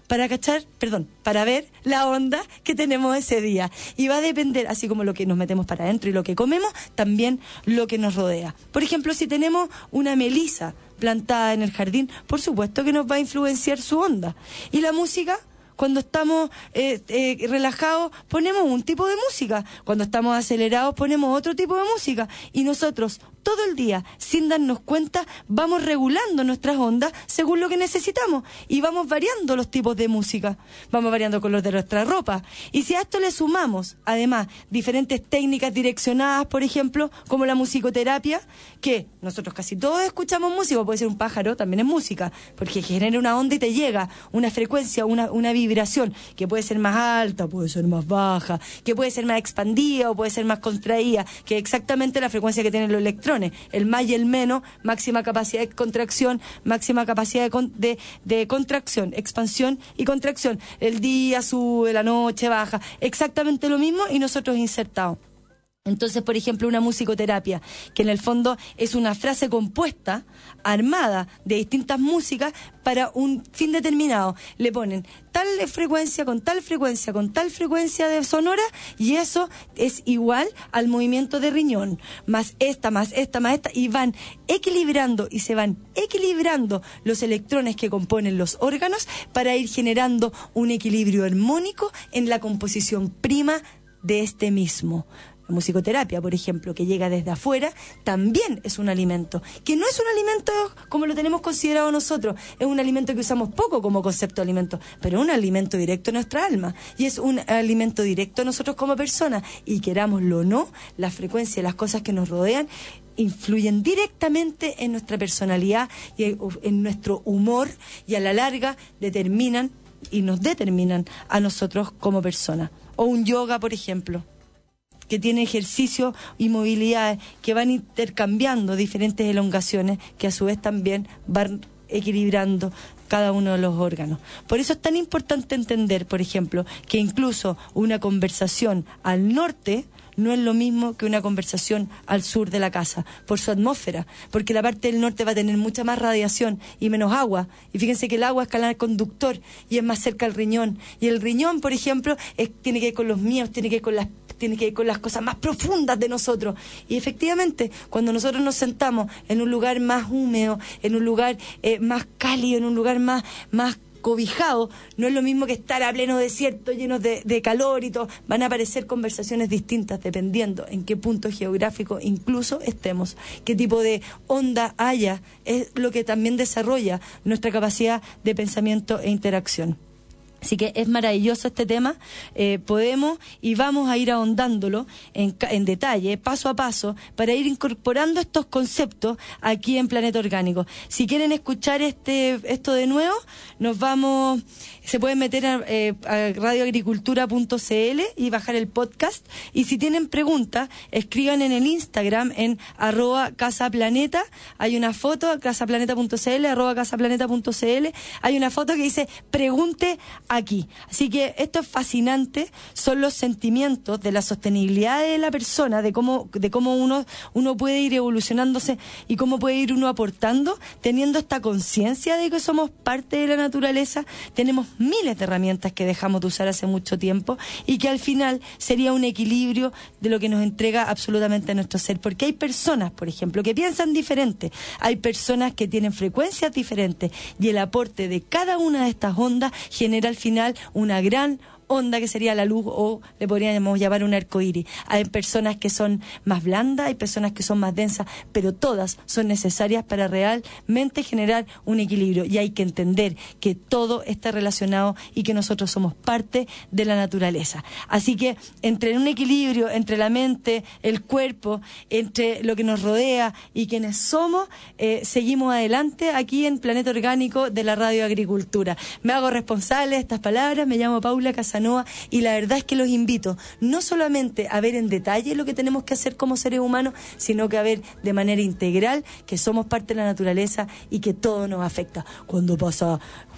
para cachar, perdón, para ver la onda que tenemos ese día. Y va a depender, así como lo que nos metemos para adentro y lo que comemos, también lo que nos rodea. Por ejemplo, si tenemos una melisa plantada en el jardín, por supuesto que nos va a influenciar su onda. Y la música, cuando estamos eh, eh, relajados, ponemos un tipo de música. Cuando estamos acelerados, ponemos otro tipo de música. Y nosotros, todo el día, sin darnos cuenta, vamos regulando nuestras ondas según lo que necesitamos. Y vamos variando los tipos de música. Vamos variando el color de nuestra ropa. Y si a esto le sumamos, además, diferentes técnicas direccionadas, por ejemplo, como la musicoterapia, que nosotros casi todos escuchamos música, puede ser un pájaro, también es música, porque genera una onda y te llega una frecuencia, una, una vibración, que puede ser más alta, puede ser más baja, que puede ser más expandida o puede ser más contraída, que es exactamente la frecuencia que tienen los electrones. El más y el menos, máxima capacidad de contracción, máxima capacidad de, con, de, de contracción, expansión y contracción. El día sube, la noche baja, exactamente lo mismo y nosotros insertados. Entonces, por ejemplo, una musicoterapia, que en el fondo es una frase compuesta, armada de distintas músicas para un fin determinado. Le ponen tal frecuencia, con tal frecuencia, con tal frecuencia de sonora, y eso es igual al movimiento de riñón, más esta, más esta, más esta, y van equilibrando y se van equilibrando los electrones que componen los órganos para ir generando un equilibrio armónico en la composición prima de este mismo. La musicoterapia, por ejemplo, que llega desde afuera, también es un alimento, que no es un alimento como lo tenemos considerado nosotros, es un alimento que usamos poco como concepto de alimento, pero es un alimento directo a nuestra alma, y es un alimento directo a nosotros como personas, y querámoslo o no, la frecuencia y las cosas que nos rodean influyen directamente en nuestra personalidad y en nuestro humor, y a la larga determinan y nos determinan a nosotros como personas. O un yoga, por ejemplo, que tiene ejercicios y movilidades que van intercambiando diferentes elongaciones que a su vez también van equilibrando cada uno de los órganos. Por eso es tan importante entender, por ejemplo, que incluso una conversación al norte no es lo mismo que una conversación al sur de la casa, por su atmósfera, porque la parte del norte va a tener mucha más radiación y menos agua, y fíjense que el agua es canal conductor y es más cerca al riñón, y el riñón, por ejemplo, es, tiene que ver con los miedos, tiene que ver con las tiene que ver con las cosas más profundas de nosotros. Y efectivamente, cuando nosotros nos sentamos en un lugar más húmedo, en un lugar eh, más cálido, en un lugar más, más cobijado, no es lo mismo que estar a pleno desierto, llenos de, de calor y todo. Van a aparecer conversaciones distintas dependiendo en qué punto geográfico incluso estemos, qué tipo de onda haya, es lo que también desarrolla nuestra capacidad de pensamiento e interacción. Así que es maravilloso este tema, eh, podemos y vamos a ir ahondándolo en, en detalle, paso a paso, para ir incorporando estos conceptos aquí en Planeta Orgánico. Si quieren escuchar este esto de nuevo, nos vamos, se pueden meter a, eh, a radio agricultura punto c l y bajar el podcast. Y si tienen preguntas, escriban en el Instagram en arroba casaplaneta, hay una foto, casaplaneta punto c l, arroba casaplaneta punto c l, hay una foto que dice pregunte aquí. Así que esto es fascinante, son los sentimientos de la sostenibilidad de la persona, de cómo, de cómo uno, uno puede ir evolucionándose y cómo puede ir uno aportando, teniendo esta conciencia de que somos parte de la naturaleza. Tenemos miles de herramientas que dejamos de usar hace mucho tiempo y que al final sería un equilibrio de lo que nos entrega absolutamente a nuestro ser, porque hay personas, por ejemplo, que piensan diferente, hay personas que tienen frecuencias diferentes y el aporte de cada una de estas ondas genera al final una gran onda que sería la luz, o le podríamos llamar un arcoíris. Hay personas que son más blandas, hay personas que son más densas, pero todas son necesarias para realmente generar un equilibrio, y hay que entender que todo está relacionado y que nosotros somos parte de la naturaleza. Así que entre un equilibrio entre la mente, el cuerpo, entre lo que nos rodea y quienes somos, eh, seguimos adelante aquí en Planeta Orgánico de la Radio Agricultura. Me hago responsable de estas palabras, me llamo Paula Casanova, y la verdad es que los invito no solamente a ver en detalle lo que tenemos que hacer como seres humanos, sino que a ver de manera integral que somos parte de la naturaleza y que todo nos afecta. Cuando pasa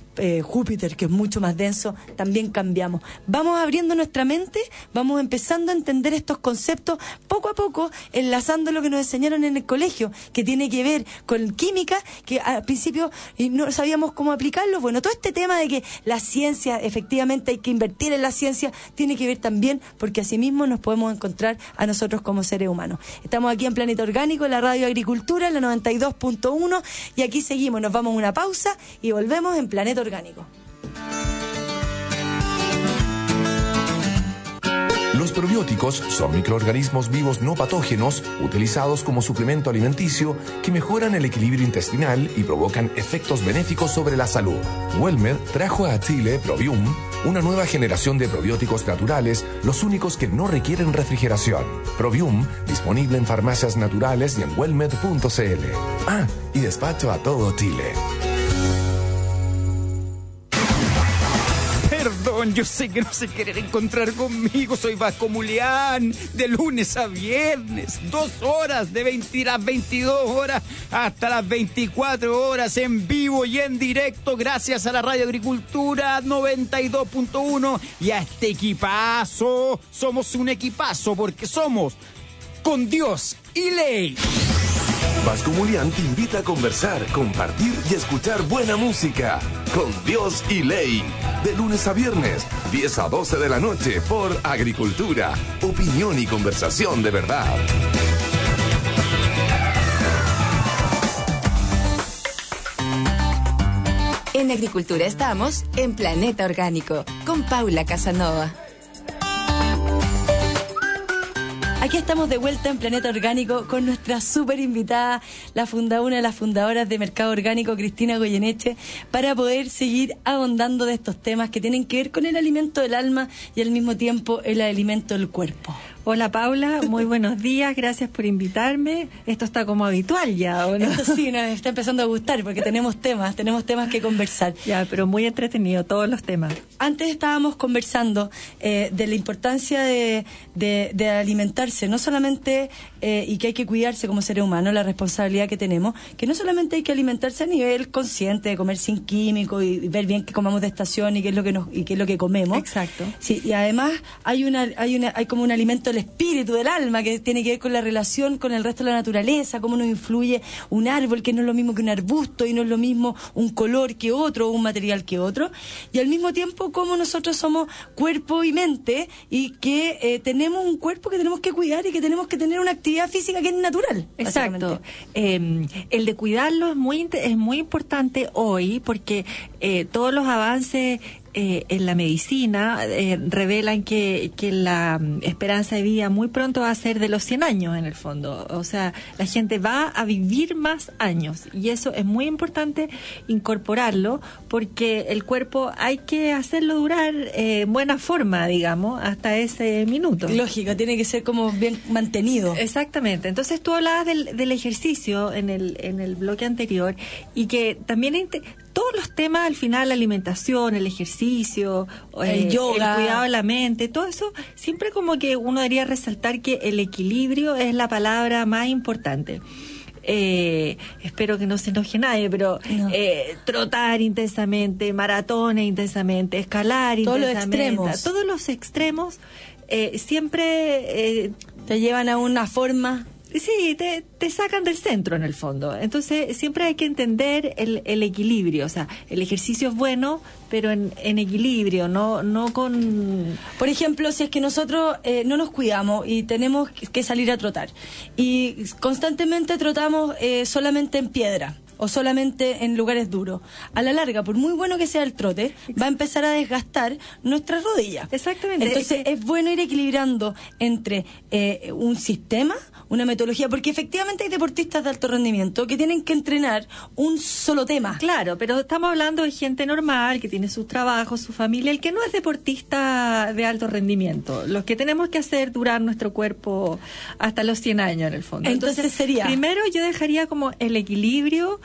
eh, Júpiter, que es mucho más denso, también cambiamos. Vamos abriendo nuestra mente, vamos empezando a entender estos conceptos poco a poco, enlazando lo que nos enseñaron en el colegio, que tiene que ver con química, que al principio no sabíamos cómo aplicarlo. Bueno, todo este tema de que la ciencia, efectivamente hay que invertir en la ciencia, tiene que ver también porque asimismo nos podemos encontrar a nosotros como seres humanos. Estamos aquí en Planeta Orgánico, en la Radio Agricultura, en la noventa y dos punto uno, y aquí seguimos, nos vamos a una pausa y volvemos en Planeta Orgánico. Los probióticos son microorganismos vivos no patógenos utilizados como suplemento alimenticio que mejoran el equilibrio intestinal y provocan efectos benéficos sobre la salud. Welmer trajo a Chile Probium, una nueva generación de probióticos naturales, los únicos que no requieren refrigeración. Probium, disponible en farmacias naturales y en welmed punto c l. Ah, y despacho a todo Chile. Perdón, yo sé que no se quieren encontrar conmigo. Soy Vasco Mulián, de lunes a viernes, dos horas, de veinte a las veintidós horas hasta las veinticuatro horas, en vivo y en directo, gracias a la Radio Agricultura noventa y dos punto uno y a este equipazo. Somos un equipazo porque somos Con Dios y Ley. Vasco Mulián te invita a conversar, compartir y escuchar buena música. Con Dios y Ley. De lunes a viernes, diez a doce de la noche por Agricultura. Opinión y conversación de verdad. En Agricultura estamos en Planeta Orgánico con Paula Casanova. Aquí estamos de vuelta en Planeta Orgánico con nuestra súper invitada, la funda, una de las fundadoras de Mercado Orgánico, Cristina Goyeneche, para poder seguir ahondando de estos temas que tienen que ver con el alimento del alma y al mismo tiempo el alimento del cuerpo. Hola Paula, muy buenos días, gracias por invitarme. Esto está como habitual ya, ¿o no? Esto sí, nos está empezando a gustar porque tenemos temas, tenemos temas que conversar. Ya, pero muy entretenido todos los temas. Antes estábamos conversando eh, de la importancia de, de, de alimentarse, no solamente, eh, y que hay que cuidarse como seres humanos, la responsabilidad que tenemos, que no solamente hay que alimentarse a nivel consciente, de comer sin químicos y, y ver bien que comamos de estación y qué es lo que nos, y qué es lo que comemos. Exacto. Sí, y además hay una, hay una, hay como un alimento del espíritu, del alma, que tiene que ver con la relación con el resto de la naturaleza, cómo nos influye un árbol, que no es lo mismo que un arbusto y no es lo mismo un color que otro o un material que otro, y al mismo tiempo cómo nosotros somos cuerpo y mente y que eh, tenemos un cuerpo que tenemos que cuidar y que tenemos que tener una actividad física que es natural. Exacto. Eh, el de cuidarlo es muy, es muy importante hoy porque eh, todos los avances Eh, en la medicina eh, revelan que, que la um, esperanza de vida muy pronto va a ser de los cien años en el fondo. O sea, la gente va a vivir más años y eso es muy importante incorporarlo porque el cuerpo hay que hacerlo durar eh, en buena forma, digamos, hasta ese minuto. Lógico, tiene que ser como bien mantenido. Exactamente. Entonces tú hablabas del, del ejercicio en el, en el bloque anterior y que también ent- todos los temas al final, la alimentación, el ejercicio, el eh, yoga, el cuidado de la mente, todo eso, siempre como que uno debería resaltar que el equilibrio es la palabra más importante. Eh, espero que no se enoje nadie, pero no. eh, trotar intensamente, maratones intensamente, escalar todos intensamente, los extremos. todos los extremos eh, siempre eh, te llevan a una forma. Sí, te, te sacan del centro en el fondo. Entonces siempre hay que entender el, el equilibrio. O sea, el ejercicio es bueno, pero en, en equilibrio, no, no con... Por ejemplo, si es que nosotros eh, no nos cuidamos y tenemos que salir a trotar y constantemente trotamos eh, solamente en piedra o solamente en lugares duros, a la larga, por muy bueno que sea el trote, va a empezar a desgastar nuestras rodillas. Exactamente. Entonces es, que... es bueno ir equilibrando entre eh, un sistema, una metodología, porque efectivamente hay deportistas de alto rendimiento que tienen que entrenar un solo tema. Claro, pero estamos hablando de gente normal que tiene sus trabajos, su familia, el que no es deportista de alto rendimiento, los que tenemos que hacer durar nuestro cuerpo hasta los cien años en el fondo. Entonces, Entonces sería... Primero yo dejaría como el equilibrio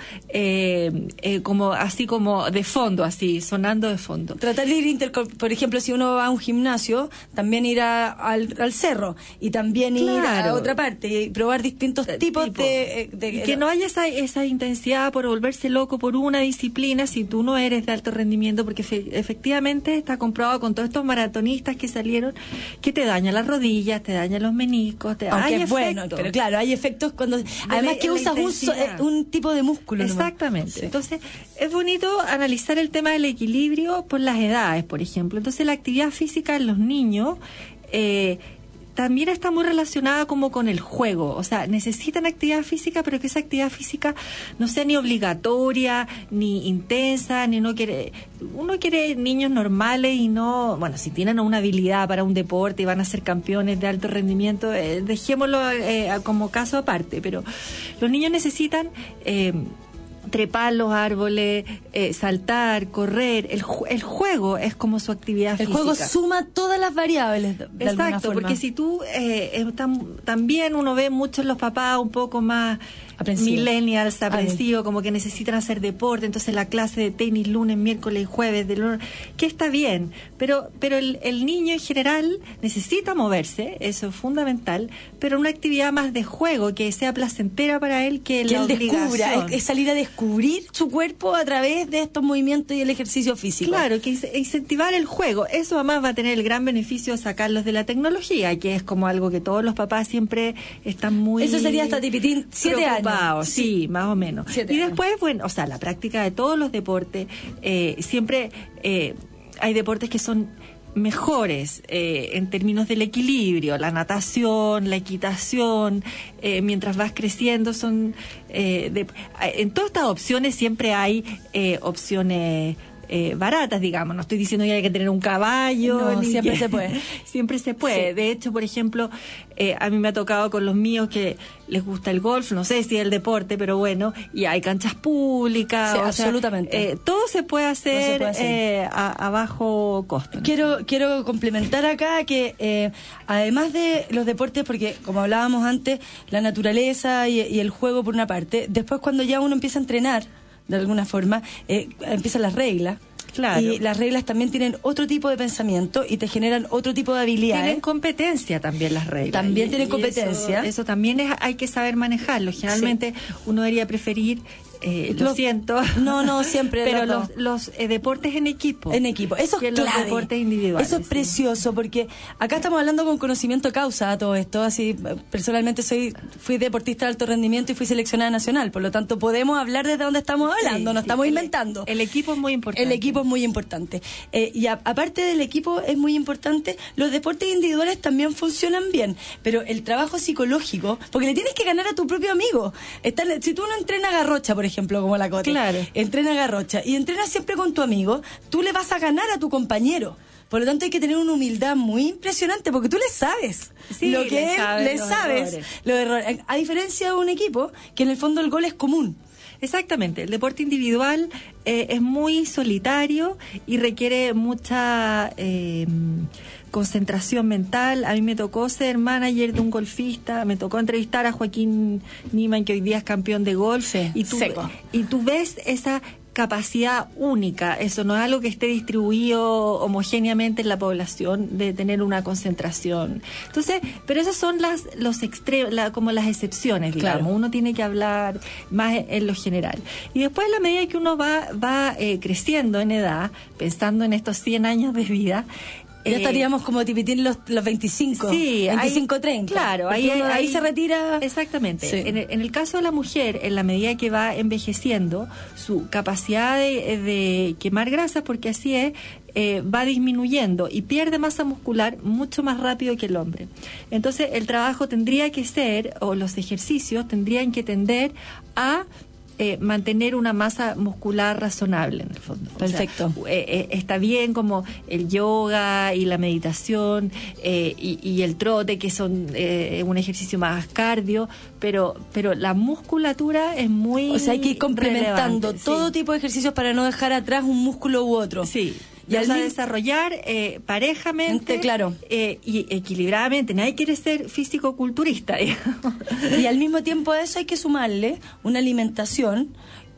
eh, eh, como así como de fondo, así, sonando de fondo. Tratar de ir, interco- por ejemplo, si uno va a un gimnasio, también ir a- al, al cerro y también ir Claro. a otra parte y probar distintos Eh, tipos tipo, de, de- y que no haya esa, esa intensidad por volverse loco por una disciplina si tú no eres de alto rendimiento, porque fe- efectivamente está comprobado con todos estos maratonistas que salieron que te daña las rodillas, te daña los meniscos, te Aunque hay es bueno, efectos. pero claro, hay efectos cuando... Además la- que la usas un, so- intensidad. eh, un tipo de músculo. nomás. Exactamente. Sí. Entonces, es bonito analizar el tema del equilibrio por las edades, por ejemplo. Entonces, la actividad física en los niños eh, también está muy relacionada como con el juego. O sea, necesitan actividad física, pero que esa actividad física no sea ni obligatoria, ni intensa, ni uno quiere... Uno quiere niños normales y no... Bueno, si tienen una habilidad para un deporte y van a ser campeones de alto rendimiento, eh, dejémoslo eh, como caso aparte. Pero los niños necesitan... Eh, trepar los árboles, eh, saltar, correr. El, ju- el juego es como su actividad El física. juego suma todas las variables de, de alguna Exacto, forma. porque si tú eh, eh, tam- también uno ve muchos los papás un poco más Aprensivos. millennials, aprensivos, como que necesitan hacer deporte, entonces la clase de tenis lunes, miércoles y jueves, de lunes, que está bien, pero pero el, el niño en general necesita moverse, eso es fundamental, pero una actividad más de juego, que sea placentera para él, que, que la él descubra, obligación. es, es salir a descubrir su cuerpo a través de estos movimientos y el ejercicio físico. Claro, que ince- incentivar el juego. Eso además va a tener el gran beneficio de sacarlos de la tecnología, que es como algo que todos los papás siempre están muy... Eso sería hasta tipitín, siete años. preocupados, sí, más o menos. Siete Y años. después, bueno, o sea, la práctica de todos los deportes, eh, siempre eh, hay deportes que son mejores eh, en términos del equilibrio, la natación, la equitación, eh, mientras vas creciendo son eh, de, en todas estas opciones siempre hay eh, opciones eh, baratas, digamos. No estoy diciendo que hay que tener un caballo. No, ni siempre que- se puede. Siempre se puede. Sí. De hecho, por ejemplo, eh, a mí me ha tocado con los míos que les gusta el golf, no sé si es el deporte, pero bueno, y hay canchas públicas. Sí, o sea, absolutamente. eh, todo se puede hacer, puede hacer. eh, a, a bajo costo. Quiero, quiero complementar acá que eh, además de los deportes, porque como hablábamos antes, la naturaleza y, y el juego por una parte, después cuando ya uno empieza a entrenar, de alguna forma, eh, empiezan las reglas. Claro. Y las reglas también tienen otro tipo de pensamiento y te generan otro tipo de habilidades. Tienen competencia también las reglas. También Y- tienen y competencia. Eso, eso también es, hay que saber manejarlo. Generalmente uno debería preferir, eh, lo Los- siento. No, no, siempre Pero los los, los eh, deportes en equipo. En equipo, eso que es los clave. deportes individuales. Eso es sí. precioso, porque acá estamos hablando con conocimiento de causa a todo esto. Así, eh, personalmente soy fui deportista de alto rendimiento y fui seleccionada nacional, por lo tanto podemos hablar desde donde estamos hablando, no sí, estamos el- inventando. el equipo es muy importante. El equipo es muy importante. Eh, y a- aparte del equipo es muy importante, los deportes individuales también funcionan bien, pero el trabajo psicológico, porque le tienes que ganar a tu propio amigo. Están- si tú no entrenas garrocha, por ejemplo, como la Cote, Claro. entrena garrocha y entrenas siempre con tu amigo, tú le vas a ganar a tu compañero. Por lo tanto hay que tener una humildad muy impresionante porque tú le sabes Sí, lo que le él- sabes le los sabes errores. los errores. A diferencia de un equipo que en el fondo el gol es común. Exactamente, el deporte individual eh, es muy solitario y requiere mucha eh, concentración mental. A mí me tocó ser manager de un golfista, me tocó entrevistar a Joaquín Niemann, que hoy día es campeón de golf, Sí, y tú, seco. y tú ves esa capacidad única, eso no es algo que esté distribuido homogéneamente en la población, de tener una concentración. Entonces, pero esas son las los extremos, la, como las excepciones, digamos. Claro. Uno tiene que hablar más en, en lo general. Y después, a la medida que uno va va eh, creciendo en edad, pensando en estos cien años de vida, Ya eh, estaríamos como tipitín los, los veinticinco, Sí, veinticinco, hay- treinta. Claro, Porque ahí, uno de ahí ahí- se retira. Exactamente. Sí. En, el, en el caso de la mujer, en la medida que va envejeciendo, su capacidad de, de quemar grasas, porque así es, eh, va disminuyendo y pierde masa muscular mucho más rápido que el hombre. Entonces, el trabajo tendría que ser, o los ejercicios tendrían que tender a Eh, mantener una masa muscular razonable en el fondo. O sea, Perfecto. eh, eh, está bien como el yoga y la meditación eh, y, y el trote, que son eh, un ejercicio más cardio, pero pero la musculatura es muy O sea, hay que ir complementando relevante, todo sí. tipo de ejercicios para no dejar atrás un músculo u otro. Sí. Y Y al al mismo- desarrollar eh, parejamente, Claro. eh, y equilibradamente. Nadie quiere ser físico-culturista, digamos. Y al mismo tiempo a eso hay que sumarle una alimentación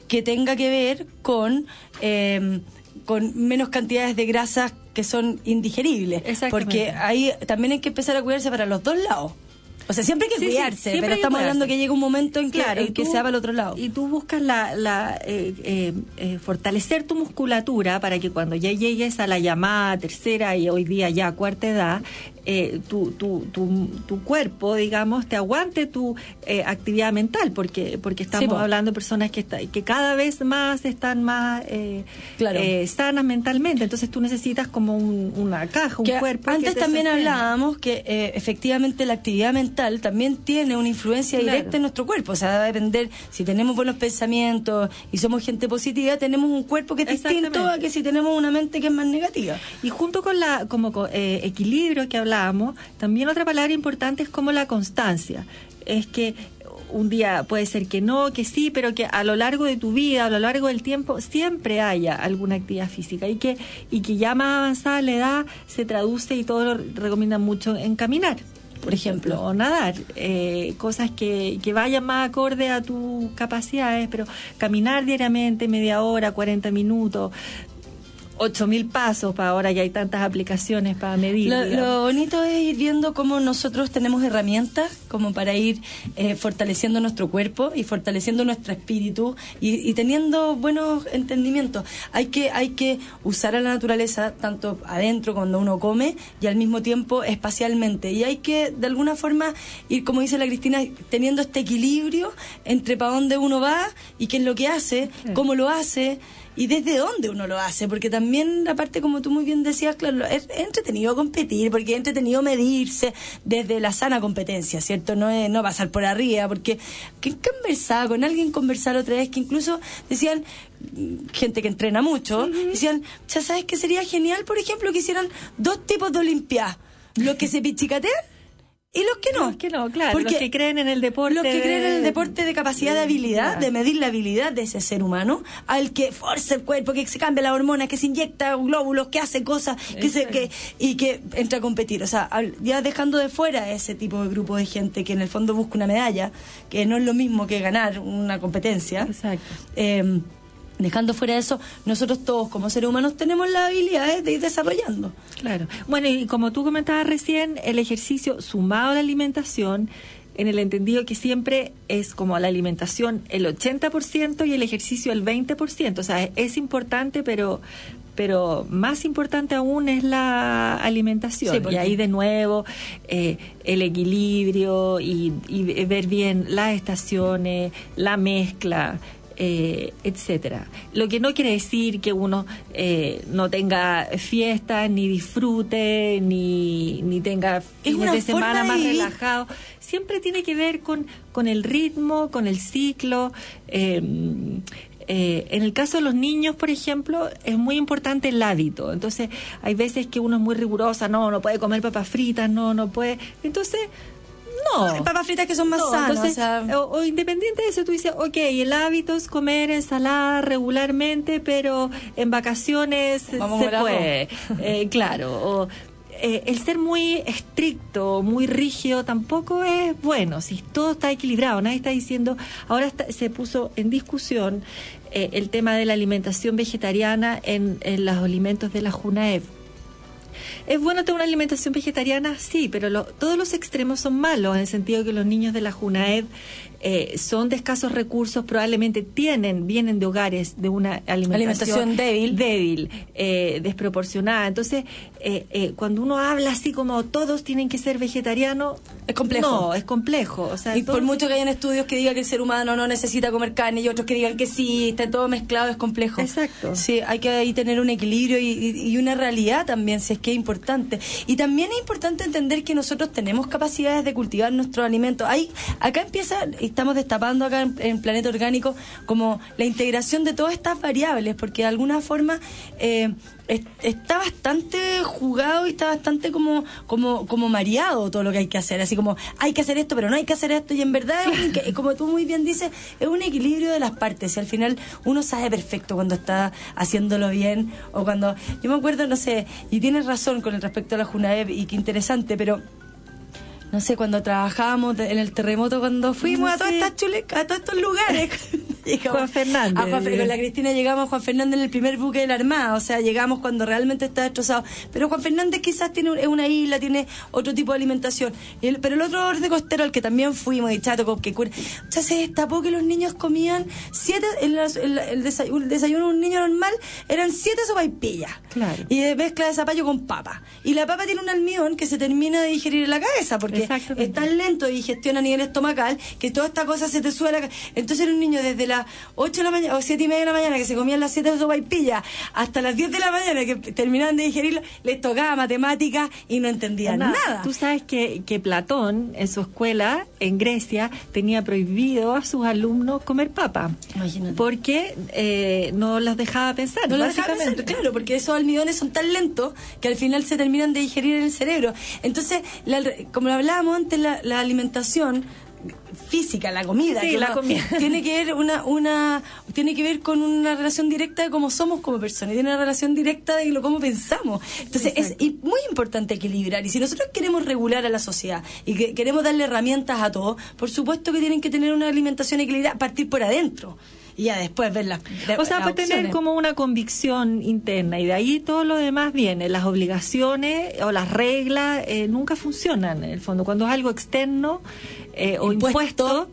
que tenga que ver con, eh, con menos cantidades de grasas que son indigeribles. Porque ahí también hay que empezar a cuidarse para los dos lados. O sea, siempre hay que sí, cuidarse, sí, pero estamos hablando que llega un momento en que, claro, en que tú, se va para el otro lado. Y tú buscas la, la eh, eh, eh, fortalecer tu musculatura para que cuando ya llegues a la llamada tercera y hoy día ya cuarta edad, eh, tu, tu, tu, tu cuerpo, digamos, te aguante tu eh, actividad mental, porque porque estamos sí, hablando de personas que, está, que cada vez más están más eh, claro. eh, sanas mentalmente. Entonces tú necesitas como un, una caja, un que cuerpo. Antes que también sostenga. hablábamos que eh, efectivamente la actividad mental también tiene una influencia claro. directa en nuestro cuerpo. O sea, va a depender, si tenemos buenos pensamientos y somos gente positiva, tenemos un cuerpo que es distinto a que si tenemos una mente que es más negativa. Y junto con la como eh, equilibrio que hablamos, también otra palabra importante es como la constancia. Es que un día puede ser que no, que sí, pero que a lo largo de tu vida, a lo largo del tiempo, siempre haya alguna actividad física y que, y que ya más avanzada la edad se traduce, y todos lo recomiendan mucho, en caminar. Por ejemplo, o nadar, eh, cosas que, que vayan más acorde a tus capacidades, pero caminar diariamente, media hora, cuarenta minutos, ocho mil pasos, para ahora ya hay tantas aplicaciones para medir. Lo, lo bonito es ir viendo cómo nosotros tenemos herramientas como para ir eh, fortaleciendo nuestro cuerpo y fortaleciendo nuestro espíritu y, y teniendo buenos entendimientos. Hay que hay que usar a la naturaleza tanto adentro cuando uno come y al mismo tiempo espacialmente. Y hay que de alguna forma ir, como dice la Cristina, teniendo este equilibrio entre para dónde uno va y qué es lo que hace, sí. cómo lo hace y desde dónde uno lo hace, porque también, aparte, como tú muy bien decías, claro, es, es entretenido competir, porque es entretenido medirse desde la sana competencia, ¿cierto? No es no pasar por arriba, porque que conversaba con alguien, conversar otra vez, que incluso decían, gente que entrena mucho, uh-huh. decían, ya sabes que sería genial, por ejemplo, que hicieran dos tipos de olimpiadas, los que se pichicatean y los que no. Los que no, claro. Porque los que creen en el deporte. Los que de, creen en el deporte de capacidad de, de habilidad, de, de medir la habilidad de ese ser humano, al que forza el cuerpo, que se cambia la hormona, que se inyecta glóbulos, que hace cosas, que se, que y que entra a competir. O sea, ya dejando de fuera ese tipo de grupo de gente que en el fondo busca una medalla, que no es lo mismo que ganar una competencia. Exacto. Eh, Dejando fuera eso, nosotros todos como seres humanos tenemos las habilidades de ir desarrollando. Claro. Bueno, y como tú comentabas recién, el ejercicio sumado a la alimentación, en el entendido que siempre es como la alimentación el ochenta por ciento y el ejercicio el veinte por ciento. O sea, es importante, pero pero más importante aún es la alimentación. Sí, y ahí de nuevo eh, el equilibrio y, y ver bien las estaciones, la mezcla, Eh, etcétera. Lo que no quiere decir que uno eh, no tenga fiestas, ni disfrute, ni, ni tenga fines de semana más relajado. Siempre tiene que ver con, con el ritmo, con el ciclo. Eh, eh, en el caso de los niños, por ejemplo, es muy importante el hábito. Entonces, hay veces que uno es muy rigurosa, no, no puede comer papas fritas, no, no puede. Entonces, no. Papas fritas que son más no, sanas. Entonces, o, sea... o, o independiente de eso, tú dices, ok, el hábito es comer ensalada regularmente, pero en vacaciones Vamos se puede. Eh, claro. O, eh, el ser muy estricto, muy rígido, tampoco es bueno. Si todo está equilibrado, nadie está diciendo. Ahora está, se puso en discusión eh, el tema de la alimentación vegetariana en, en los alimentos de la JUNAEV. ¿Es bueno tener una alimentación vegetariana? Sí, pero lo, todos los extremos son malos, en el sentido que los niños de la JUNAEV eh, son de escasos recursos, probablemente tienen, vienen de hogares de una alimentación, alimentación débil, débil eh, desproporcionada. Entonces, eh, eh, cuando uno habla así como todos tienen que ser vegetarianos, es complejo. No, es complejo. O sea, y por mucho que hayan estudios que digan que el ser humano no necesita comer carne y otros que digan que sí, está todo mezclado, es complejo. Exacto. Sí, hay que ahí tener un equilibrio y, y, y una realidad también, si es que es importante. Y también es importante entender que nosotros tenemos capacidades de cultivar nuestros alimentos. Hay, acá empieza, estamos destapando acá en, en Planeta Orgánico como la integración de todas estas variables, porque de alguna forma eh, es, está bastante jugado y está bastante como, como, como mareado todo lo que hay que hacer, así como hay que hacer esto pero no hay que hacer esto, y en verdad es un, como tú muy bien dices, es un equilibrio de las partes y al final uno sabe perfecto cuando está haciéndolo bien o cuando, yo me acuerdo, no sé, y tienes razón con el respecto a la JUNAEV y qué interesante, pero no sé, cuando trabajábamos en el terremoto, cuando fuimos a todas estas chulecas, a todos estos lugares Llegamos Juan Fernández. a Juan Fer- con la Cristina llegamos a Juan Fernández en el primer buque de la Armada, o sea, llegamos cuando realmente está destrozado. Pero Juan Fernández quizás tiene un- es una isla, tiene otro tipo de alimentación. Y el- pero el otro borde costero al que también fuimos, y Chato, que cura, ya se destapó que los niños comían siete, en la- en la- el, desayuno, el desayuno de un niño normal eran siete sopaipillas. Claro. Y de mezcla de zapallo con papa. Y la papa tiene un almidón que se termina de digerir en la cabeza, porque Exactamente. es tan lento de digestión a nivel estomacal que toda esta cosa se te sube a la cabeza. Entonces era un niño desde las ocho de la mañana o siete y media de la mañana que se comían las siete sopaipillas hasta las diez de la mañana que terminaban de digerirlo, les tocaba matemáticas y no entendían nada. Nada. Tú sabes que, que Platón, en su escuela, en Grecia, tenía prohibido a sus alumnos comer papa. Imagínate. Porque eh, no los dejaba pensar, No lo dejaba básicamente. pensar, claro, porque esos almidones son tan lentos que al final se terminan de digerir en el cerebro. Entonces, la- como lo hablábamos antes, la, la alimentación física, la comida, Sí, que la uno- comida. tiene que ver una una tiene que ver con una relación directa de cómo somos como personas, tiene una relación directa de lo cómo pensamos. Entonces es Exacto. y muy importante equilibrar, y si nosotros queremos regular a la sociedad y que queremos darle herramientas a todos, por supuesto que tienen que tener una alimentación equilibrada, partir por adentro y ya después ver las O sea, las pues tener opciones. como una convicción interna y de ahí todo lo demás viene. Las obligaciones o las reglas eh, nunca funcionan en el fondo. Cuando es algo externo eh, o Impuesto. impuesto,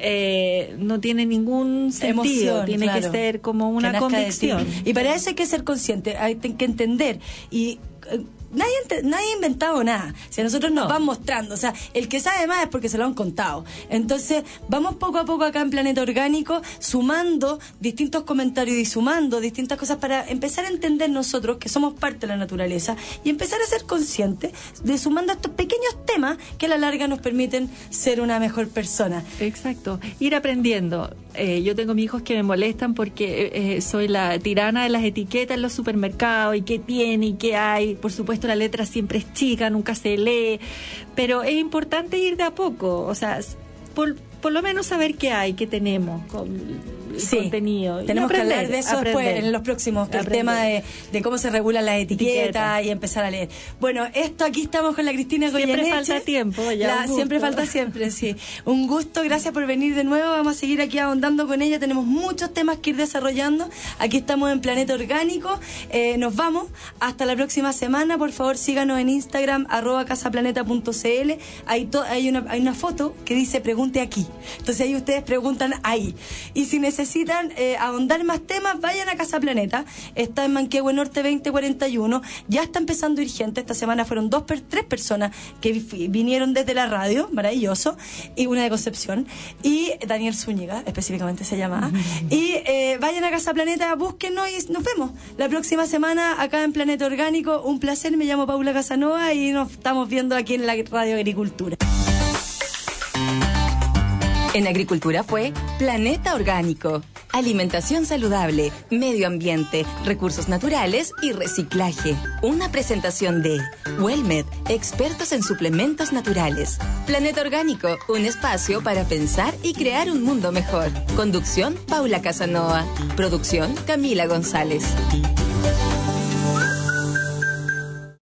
eh, no tiene ningún sentido. Emoción, tiene claro. que ser como Que una nazca de ti. convicción. Y para eso hay que ser consciente, hay que entender. Y eh, nadie, ente- nadie ha inventado nada. Si a nosotros nos No. van mostrando, o sea, el que sabe más es porque se lo han contado. Entonces, vamos poco a poco acá en Planeta Orgánico, sumando distintos comentarios y sumando distintas cosas para empezar a entender nosotros que somos parte de la naturaleza y empezar a ser conscientes de sumando estos pequeños temas que a la larga nos permiten ser una mejor persona. Exacto, ir aprendiendo. Eh, yo tengo mis hijos que me molestan porque eh, soy la tirana de las etiquetas en los supermercados y qué tiene y qué hay. Por supuesto, la letra siempre es chica, nunca se lee, pero es importante ir de a poco, o sea, s- por, por lo menos saber qué hay, qué tenemos, con el Sí, contenido. Y tenemos que aprender, hablar de eso aprender. después en los próximos, que el Aprender. tema de, de cómo se regulan las etiquetas Etiqueta. y empezar a leer. Bueno, esto aquí estamos con la Cristina Siempre Goyeneche. falta tiempo, ya, La- un gusto. siempre falta siempre, sí. Un gusto, gracias por venir de nuevo. Vamos a seguir aquí ahondando con ella. Tenemos muchos temas que ir desarrollando. Aquí estamos en Planeta Orgánico. Eh, nos vamos. Hasta la próxima semana. Por favor, síganos en Instagram, arroba casaplaneta punto cl. Ahí to- hay, una, hay una foto que dice pregunte aquí. Entonces ahí ustedes preguntan ahí. Y si necesitan eh, ahondar más temas, vayan a Casa Planeta. Está en Manquehue Norte veinte cuarenta y uno. Ya está empezando a ir gente. Esta semana fueron dos, per- tres personas que vi- vinieron desde la radio, maravilloso, y una de Concepción, y Daniel Zúñiga, específicamente se llama. Y eh, vayan a Casa Planeta, búsquenos y nos vemos la próxima semana acá en Planeta Orgánico. Un placer, me llamo Paula Casanova y nos estamos viendo aquí en la Radio Agricultura. En Agricultura fue Planeta Orgánico. Alimentación saludable, medio ambiente, recursos naturales y reciclaje. Una presentación de Wellmed, expertos en suplementos naturales. Planeta Orgánico, un espacio para pensar y crear un mundo mejor. Conducción, Paula Casanova. Producción, Camila González.